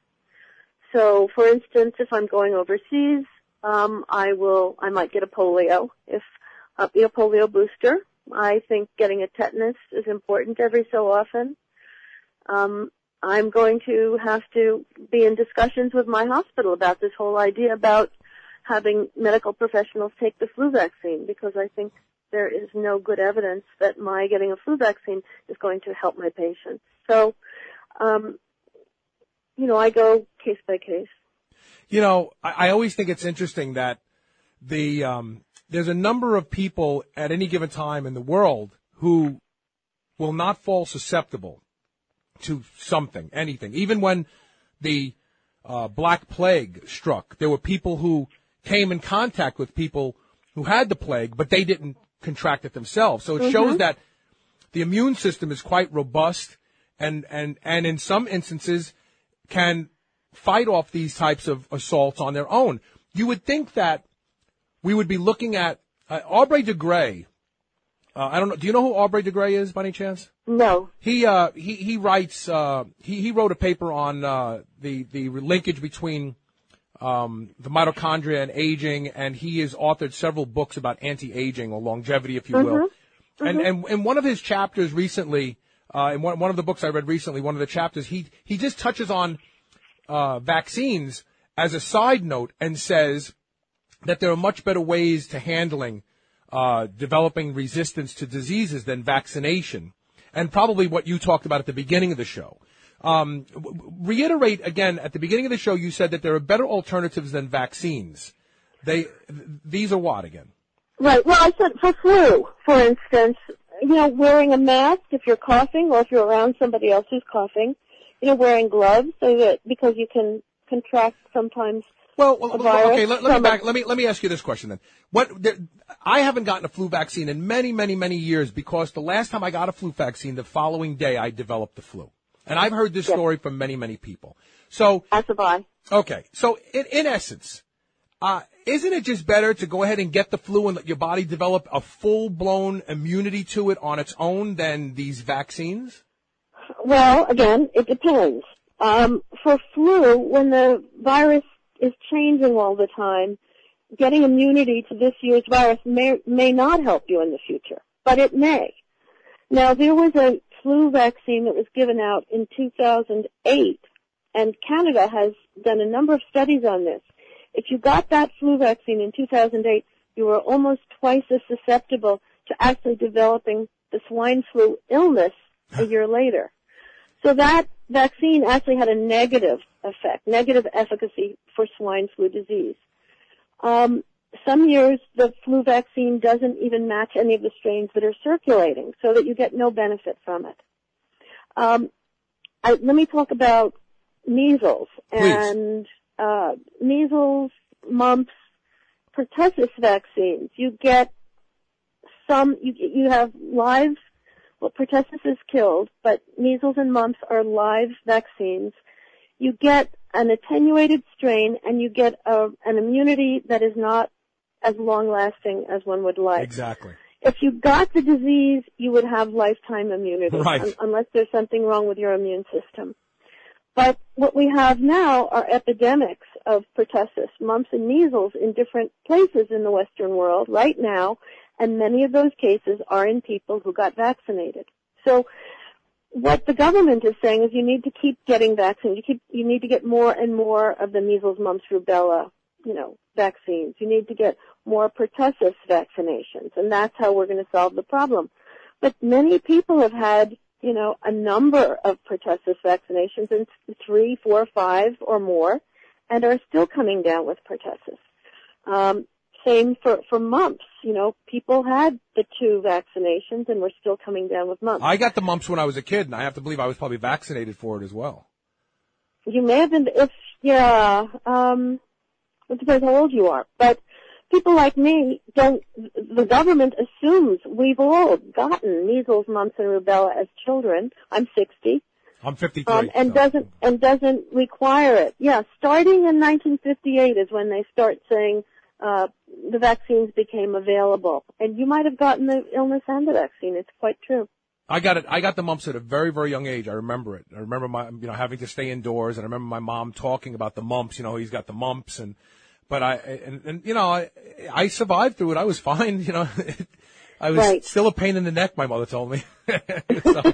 So, for instance, if I'm going overseas, um, I will, I might get a polio. If uh, be a polio booster, I think getting a tetanus is important every so often. Um, I'm going to have to be in discussions with my hospital about this whole idea about having medical professionals take the flu vaccine, because I think there is no good evidence that my getting a flu vaccine is going to help my patients. So, um, you know, I go case by case. You know, I, I always think it's interesting that the um, there's a number of people at any given time in the world who will not fall susceptible to something, anything. Even when the uh, Black Plague struck, there were people who came in contact with people who had the plague, but they didn't contract it themselves. So it mm-hmm. shows that the immune system is quite robust and, and, and in some instances can fight off these types of assaults on their own. You would think that we would be looking at uh, Aubrey de Grey. Uh, I don't know. Do you know who Aubrey de Grey is by any chance? No. He uh, he he writes. Uh, he he wrote a paper on uh, the the linkage between um, the mitochondria and aging, and he has authored several books about anti-aging or longevity, if you will. Mm-hmm. And mm-hmm. and in one of his chapters recently, uh, in one one of the books I read recently, one of the chapters, he he just touches on uh, vaccines as a side note and says that there are much better ways to handling uh, developing resistance to diseases than vaccination. And probably what you talked about at the beginning of the show. Um, w- reiterate again, at the beginning of the show, you said that there are better alternatives than vaccines. They, th- these are what again? Right. Well, I said for flu, for instance, you know, wearing a mask if you're coughing or if you're around somebody else who's coughing, you know, wearing gloves so that, because you can contract sometimes. Well, well okay, let, let me back, let me, let me ask you this question then. What, there, I haven't gotten a flu vaccine in many, many, many years because the last time I got a flu vaccine, the following day I developed the flu. And I've heard this yes. story from many, many people. So. As have I. Okay. So in, in essence, uh, isn't it just better to go ahead and get the flu and let your body develop a full-blown immunity to it on its own than these vaccines? Well, again, it depends. Um, for flu, when the virus is changing all the time, getting immunity to this year's virus may may not help you in the future, but it may. Now, there was a flu vaccine that was given out in two thousand eight, and Canada has done a number of studies on this. If you got that flu vaccine in two thousand eight, you were almost twice as susceptible to actually developing the swine flu illness a year later. So that vaccine actually had a negative effect, negative efficacy for swine flu disease. Um, some years the flu vaccine doesn't even match any of the strains that are circulating, so that you get no benefit from it. Um, I, let me talk about measles and uh, measles, mumps, pertussis vaccines. You get some. You, you have live. Well, pertussis is killed, but measles and mumps are live vaccines. You get an attenuated strain, and you get a, an immunity that is not as long-lasting as one would like. Exactly. If you got the disease, you would have lifetime immunity, right. un- unless there's something wrong with your immune system. But what we have now are epidemics of pertussis, mumps, and measles in different places in the Western world right now, and many of those cases are in people who got vaccinated. So what the government is saying is you need to keep getting vaccines. You keep, you need to get more and more of the measles, mumps, rubella, you know, vaccines. You need to get more pertussis vaccinations, and that's how we're going to solve the problem. But many people have had, you know, a number of pertussis vaccinations, and three, four, five, or more, and are still coming down with pertussis. Um, same for, for mumps. You know, people had the two vaccinations and were still coming down with mumps. I got the mumps when I was a kid, and I have to believe I was probably vaccinated for it as well. You may have been, if, yeah, um, It depends how old you are. But people like me don't, the government assumes we've all gotten measles, mumps, and rubella as children. I'm sixty. I'm fifty-three. Um, and so. doesn't, and doesn't require it. Yeah, starting in nineteen fifty-eight is when they start saying, uh, the vaccines became available. And you might have gotten the illness and the vaccine. It's quite true. I got it. I got the mumps at a very, very young age. I remember it. I remember my, you know, having to stay indoors, and I remember my mom talking about the mumps. You know, he's got the mumps, and but I and, and you know, I I survived through it. I was fine. You know, I was right. still a pain in the neck. My mother told me. so,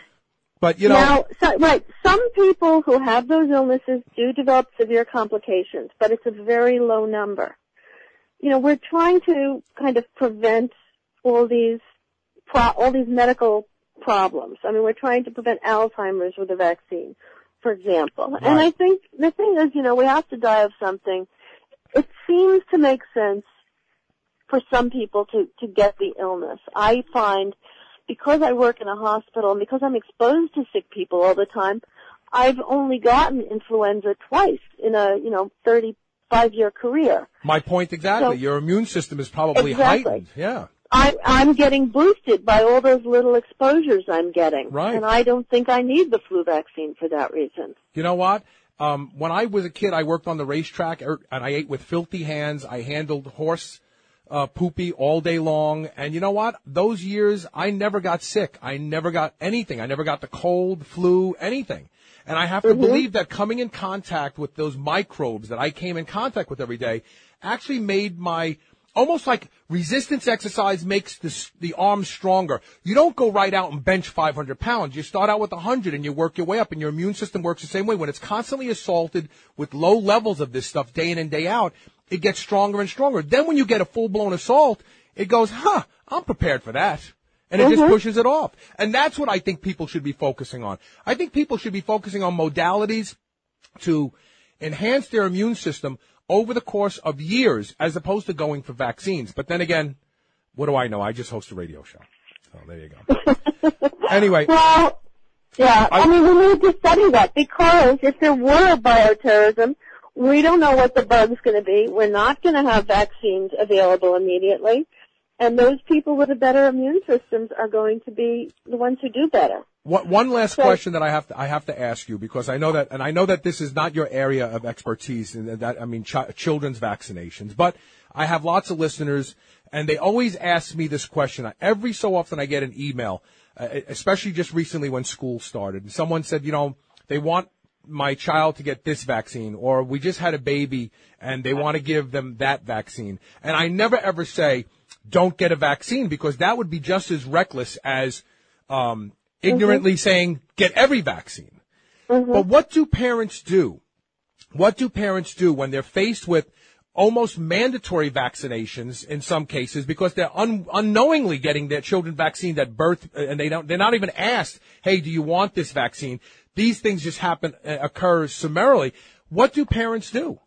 but you know, now, so, right. Some people who have those illnesses do develop severe complications, but it's a very low number. You know, we're trying to kind of prevent all these pro- all these medical problems. I mean, we're trying to prevent Alzheimer's with a vaccine, for example. Right. And I think the thing is, you know, we have to die of something. It seems to make sense for some people to, to get the illness. I find, because I work in a hospital and because I'm exposed to sick people all the time, I've only gotten influenza twice in a, you know, thirty-five-year career. my point exactly. So, Your immune system is probably exactly. heightened. Yeah. I, I'm getting boosted by all those little exposures I'm getting. Right. And I don't think I need the flu vaccine for that reason. You know what? Um, when I was a kid, I worked on the racetrack, er, and I ate with filthy hands. I handled horse uh, poopy all day long. And you know what? Those years, I never got sick. I never got anything. I never got the cold, flu, anything. And I have to Mm-hmm. believe that coming in contact with those microbes that I came in contact with every day actually made my almost like resistance exercise makes the, the arms stronger. You don't go right out and bench five hundred pounds. You start out with one hundred and you work your way up, and your immune system works the same way. When it's constantly assaulted with low levels of this stuff day in and day out, it gets stronger and stronger. Then when you get a full-blown assault, it goes, huh, I'm prepared for that. And it Mm-hmm. just pushes it off. And that's what I think people should be focusing on. I think people should be focusing on modalities to enhance their immune system over the course of years, as opposed to going for vaccines. But then again, what do I know? I just host a radio show. So there you go. Anyway. Well, yeah, I, I mean, we need to study that, because if there were bioterrorism, we don't know what the bug's going to be. We're not going to have vaccines available immediately. And those people with a better immune systems are going to be the ones who do better. What, one last So- question that I have to I have to ask you, because I know that, and I know that this is not your area of expertise, and that I mean ch- children's vaccinations, but I have lots of listeners, and they always ask me this question. Every so often, I get an email, uh, especially just recently when school started, and someone said, you know, they want my child to get this vaccine, or we just had a baby and they want to give them that vaccine, and I never ever say don't get a vaccine, because that would be just as reckless as um, ignorantly mm-hmm. saying get every vaccine. Mm-hmm. But what do parents do? What do parents do when they're faced with almost mandatory vaccinations in some cases, because they're un- unknowingly getting their children vaccinated at birth, and they don't, they're not even asked, hey, do you want this vaccine? These things just happen, uh, occur summarily. What do parents do?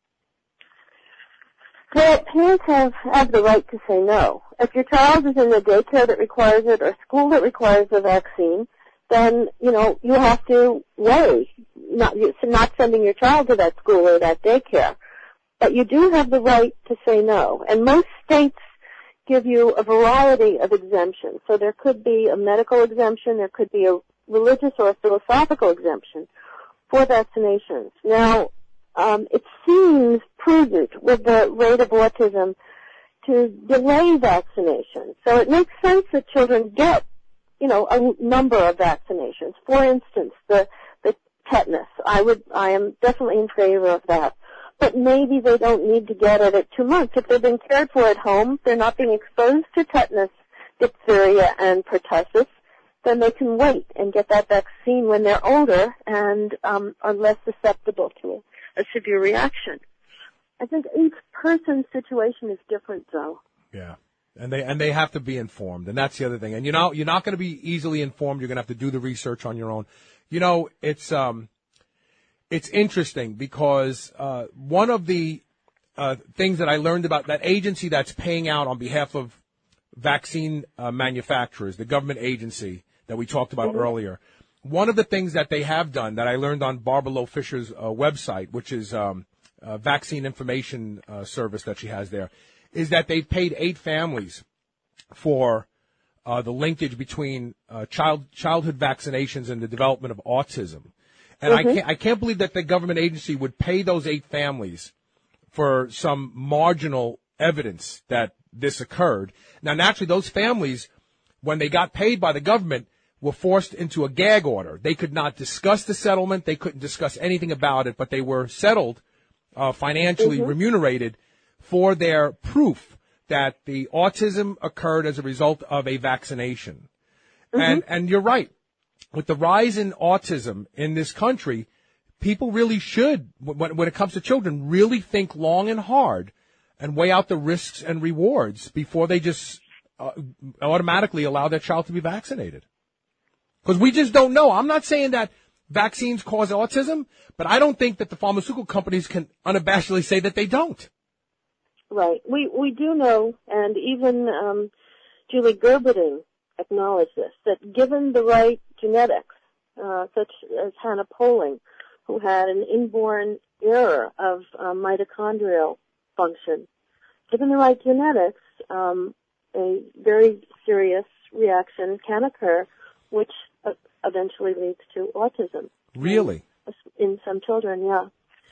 Well, parents have, have the right to say no. If your child is in a daycare that requires it or school that requires a vaccine, then, you know, you have to weigh not, not sending your child to that school or that daycare. But you do have the right to say no. And most states give you a variety of exemptions. So there could be a medical exemption, there could be a religious or a philosophical exemption for vaccinations. Now, um, it seems prudent with the rate of autism to delay vaccination. So it makes sense that children get, you know, a number of vaccinations. For instance, the, the tetanus. I would, I am definitely in favor of that. But maybe they don't need to get it at two months. If they've been cared for at home, they're not being exposed to tetanus, diphtheria, and pertussis, then they can wait and get that vaccine when they're older and um, are less susceptible to a, a severe reaction. I think each person's situation is different, though. Yeah. And they and they have to be informed, and that's the other thing. And you know, you're not going to be easily informed. You're going to have to do the research on your own. You know, it's um, it's interesting because uh, one of the uh, things that I learned about that agency that's paying out on behalf of vaccine uh, manufacturers, the government agency that we talked about mm-hmm. earlier. One of the things that they have done that I learned on Barbara Loe Fisher's uh, website, which is um, uh, vaccine information uh, service that she has there, is that they've paid eight families for uh, the linkage between uh, child childhood vaccinations and the development of autism. And mm-hmm. I can't I can't believe that the government agency would pay those eight families for some marginal evidence that this occurred. Now, naturally, those families, when they got paid by the government, were forced into a gag order. They could not discuss the settlement. They couldn't discuss anything about it, but they were settled, uh, financially mm-hmm. remunerated for their proof that the autism occurred as a result of a vaccination. Mm-hmm. And, and you're right. With the rise in autism in this country, people really should, when, when it comes to children, really think long and hard and weigh out the risks and rewards before they just uh, automatically allow their child to be vaccinated. Because we just don't know. I'm not saying that vaccines cause autism, but I don't think that the pharmaceutical companies can unabashedly say that they don't. Right. We we do know, and even um, Julie Gerberding acknowledged this, that given the right genetics, uh, such as Hannah Poling, who had an inborn error of uh, mitochondrial function, given the right genetics, um, a very serious reaction can occur, which uh, eventually leads to autism. Really? In, in some children, yeah.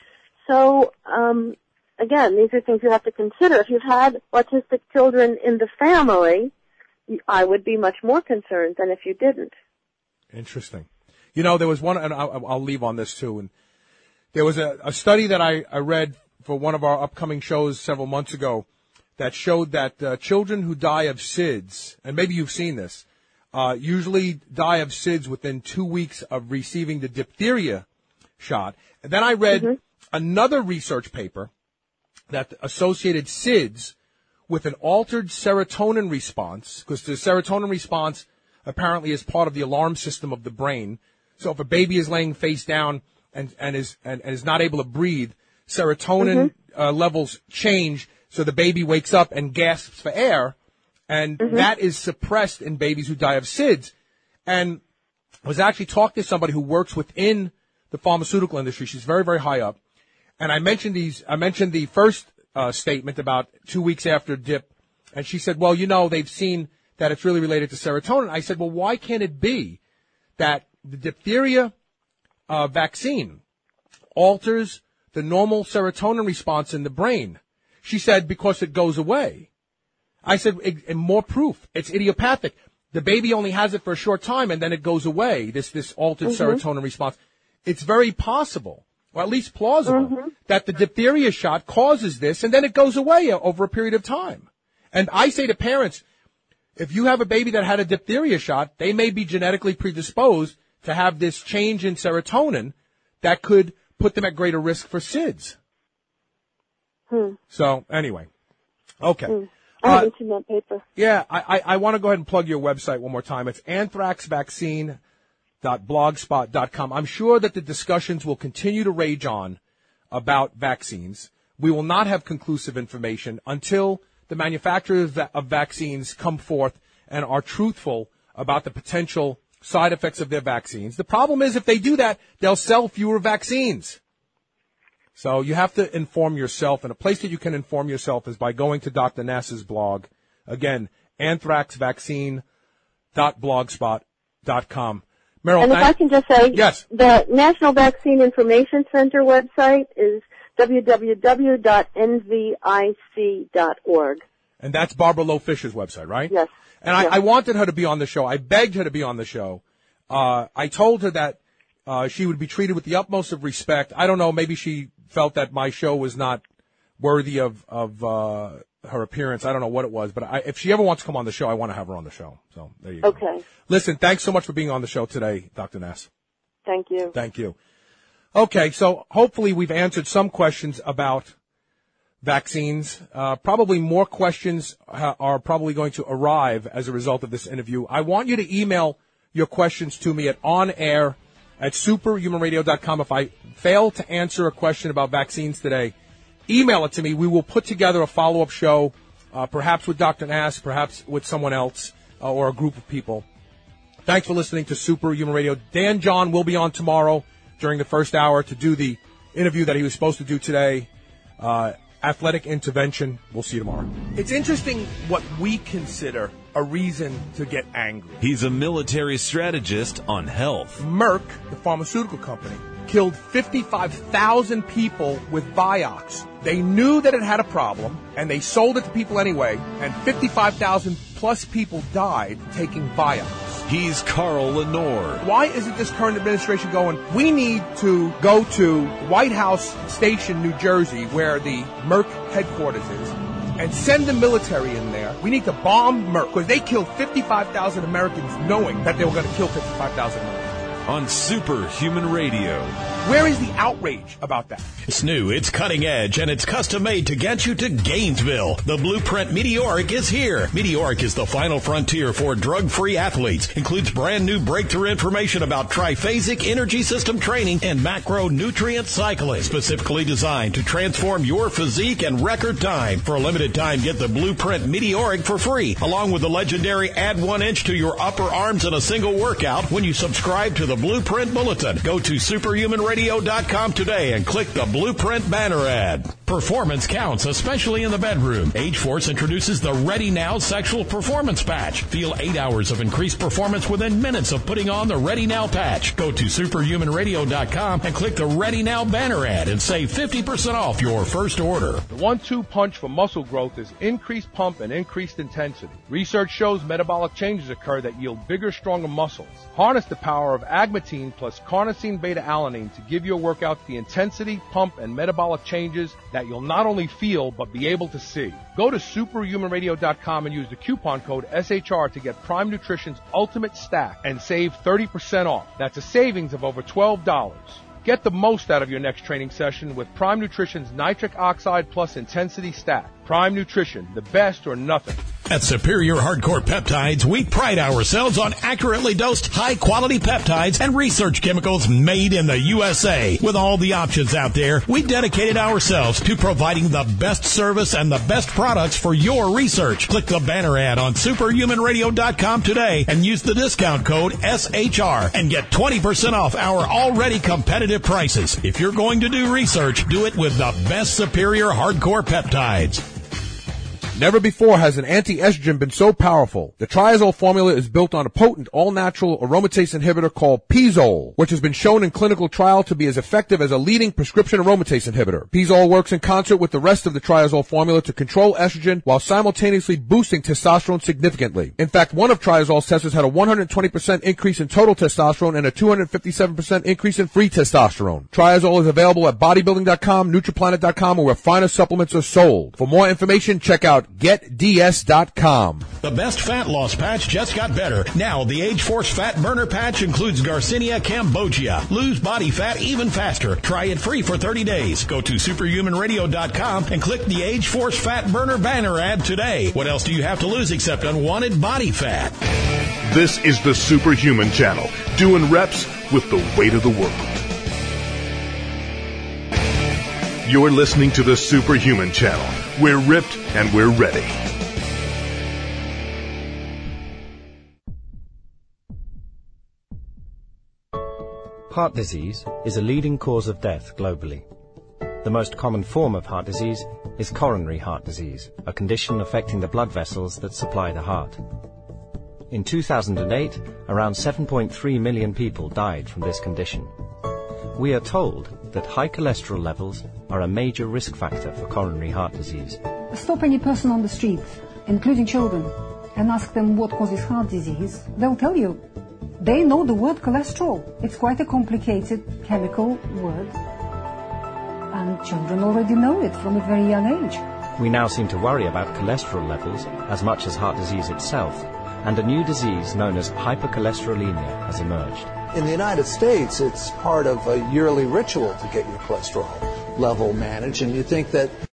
So, um, again, these are things you have to consider. If you've had autistic children in the family, I would be much more concerned than if you didn't. Interesting. You know, there was one, and I'll, I'll leave on this too, and there was a, a study that I, I read for one of our upcoming shows several months ago that showed that uh, children who die of SIDS, and maybe you've seen this, uh, usually die of SIDS within two weeks of receiving the diphtheria shot. And then I read mm-hmm. another research paper that associated SIDS with an altered serotonin response, because the serotonin response apparently is part of the alarm system of the brain. So if a baby is laying face down and, and is and, and is not able to breathe, serotonin mm-hmm. uh, levels change, so the baby wakes up and gasps for air, and mm-hmm. that is suppressed in babies who die of SIDS. And I was actually talking to somebody who works within the pharmaceutical industry. She's very, very high up. And I mentioned these, I mentioned the first uh, statement about two weeks after D I P, and she said, well, you know, they've seen that it's really related to serotonin. I said, well, why can't it be that the diphtheria uh, vaccine alters the normal serotonin response in the brain? She said, because it goes away. I said, and more proof. It's idiopathic. The baby only has it for a short time, and then it goes away, this, this altered mm-hmm. serotonin response. It's very possible, or at least plausible, mm-hmm. that the diphtheria shot causes this, and then it goes away over a period of time. And I say to parents, if you have a baby that had a diphtheria shot, they may be genetically predisposed to have this change in serotonin that could put them at greater risk for SIDS. Hmm. So, anyway. Okay. Hmm. I haven't uh, seen that paper. Yeah, I, I, I want to go ahead and plug your website one more time. It's anthrax vaccine dot blogspot dot com. I'm sure that the discussions will continue to rage on about vaccines. We will not have conclusive information until the manufacturers of vaccines come forth and are truthful about the potential side effects of their vaccines. The problem is if they do that, they'll sell fewer vaccines. So you have to inform yourself, and a place that you can inform yourself is by going to Doctor Nass's blog. Again, anthrax vaccine dot blogspot dot com. Meryl, and if I can just say, yes. The National Vaccine Information Center website is w w w dot n v i c dot org. And that's Barbara Lowe Fisher's website, right? Yes. And yes. I, I wanted her to be on the show. I begged her to be on the show. Uh, I told her that uh, she would be treated with the utmost of respect. I don't know, maybe she felt that my show was not worthy of, of uh, her appearance. I don't know what it was, but I, if she ever wants to come on the show, I want to have her on the show. So there you okay. go. Okay. Listen, thanks so much for being on the show today, Doctor Nass. Thank you. Thank you. Okay, so hopefully we've answered some questions about vaccines. Uh, probably more questions ha- are probably going to arrive as a result of this interview. I want you to email your questions to me at onair at superhuman radio dot com. If I fail to answer a question about vaccines today, email it to me. We will put together a follow-up show, uh, perhaps with Doctor Nass, perhaps with someone else, uh, or a group of people. Thanks for listening to Superhuman Radio. Dan John will be on tomorrow during the first hour to do the interview that he was supposed to do today. uh, athletic intervention. We'll see you tomorrow. It's interesting what we consider a reason to get angry. He's a military strategist on health. Merck, the pharmaceutical company, killed fifty-five thousand people with Vioxx. They knew that it had a problem, and they sold it to people anyway, and fifty-five thousand plus people died taking Vioxx. He's Carl Lenore. Why isn't this current administration going, we need to go to White House Station, New Jersey, where the Merck headquarters is, and send the military in there. We need to bomb Merck, because they killed fifty-five thousand Americans knowing that they were going to kill fifty-five thousand Americans. On Superhuman Radio. Where is the outrage about that? It's new, it's cutting edge, and it's custom made to get you to Gainesville. The Blueprint Meteoric is here. Meteoric is the final frontier for drug-free athletes. Includes brand new breakthrough information about triphasic energy system training and macronutrient cycling. Specifically designed to transform your physique in record time. For a limited time, get the Blueprint Meteoric for free, along with the legendary Add One Inch to Your Upper Arms in a single workout when you subscribe to the Blueprint Bulletin. Go to superhuman radio dot com today and click the Blueprint banner ad. Performance counts, especially in the bedroom. Age Force introduces the Ready Now Sexual Performance Patch. Feel eight hours of increased performance within minutes of putting on the Ready Now patch. Go to superhuman radio dot com and click the Ready Now banner ad and save fifty percent off your first order. The one two punch for muscle growth is increased pump and increased intensity. Research shows metabolic changes occur that yield bigger, stronger muscles. Harness the power of agmatine plus carnosine beta-alanine to give your workouts the intensity, pump, and metabolic changes that you'll not only feel, but be able to see. Go to superhuman radio dot com and use the coupon code S H R to get Prime Nutrition's Ultimate Stack and save thirty percent off. That's a savings of over twelve dollars. Get the most out of your next training session with Prime Nutrition's Nitric Oxide Plus Intensity Stack. Prime Nutrition, the best or nothing. At Superior Hardcore Peptides, we pride ourselves on accurately dosed, high-quality peptides and research chemicals made in the U S A. With all the options out there, we dedicated ourselves to providing the best service and the best products for your research. Click the banner ad on superhuman radio dot com today and use the discount code S H R and get twenty percent off our already competitive prices. If you're going to do research, do it with the best Superior Hardcore Peptides. Never before has an anti-estrogen been so powerful. The Triazole formula is built on a potent, all-natural aromatase inhibitor called Pizole, which has been shown in clinical trial to be as effective as a leading prescription aromatase inhibitor. Pizole works in concert with the rest of the Triazole formula to control estrogen while simultaneously boosting testosterone significantly. In fact, one of Triazole's testers had a one hundred twenty percent increase in total testosterone and a two hundred fifty-seven percent increase in free testosterone. Triazole is available at bodybuilding dot com, Nutriplanet dot com, or where finer supplements are sold. For more information, check out get d s dot com. The best fat loss patch just got better. Now, the Age Force Fat Burner Patch includes Garcinia cambogia. Lose body fat even faster. Try it free for thirty days. Go to superhuman radio dot com and click the Age Force Fat Burner banner ad today. What else do you have to lose except unwanted body fat? This is the Superhuman Channel, doing reps with the weight of the world. You're listening to the Superhuman Channel. We're ripped and we're ready. Heart disease is a leading cause of death globally. The most common form of heart disease is coronary heart disease, a condition affecting the blood vessels that supply the heart. In two thousand eight, around seven point three million people died from this condition. We are told that high cholesterol levels are a major risk factor for coronary heart disease. Stop any person on the street, including children, and ask them what causes heart disease. They'll tell you. They know the word cholesterol. It's quite a complicated chemical word, and children already know it from a very young age. We now seem to worry about cholesterol levels as much as heart disease itself, and a new disease known as hypercholesterolemia has emerged. In the United States, it's part of a yearly ritual to get your cholesterol level managed, and you think that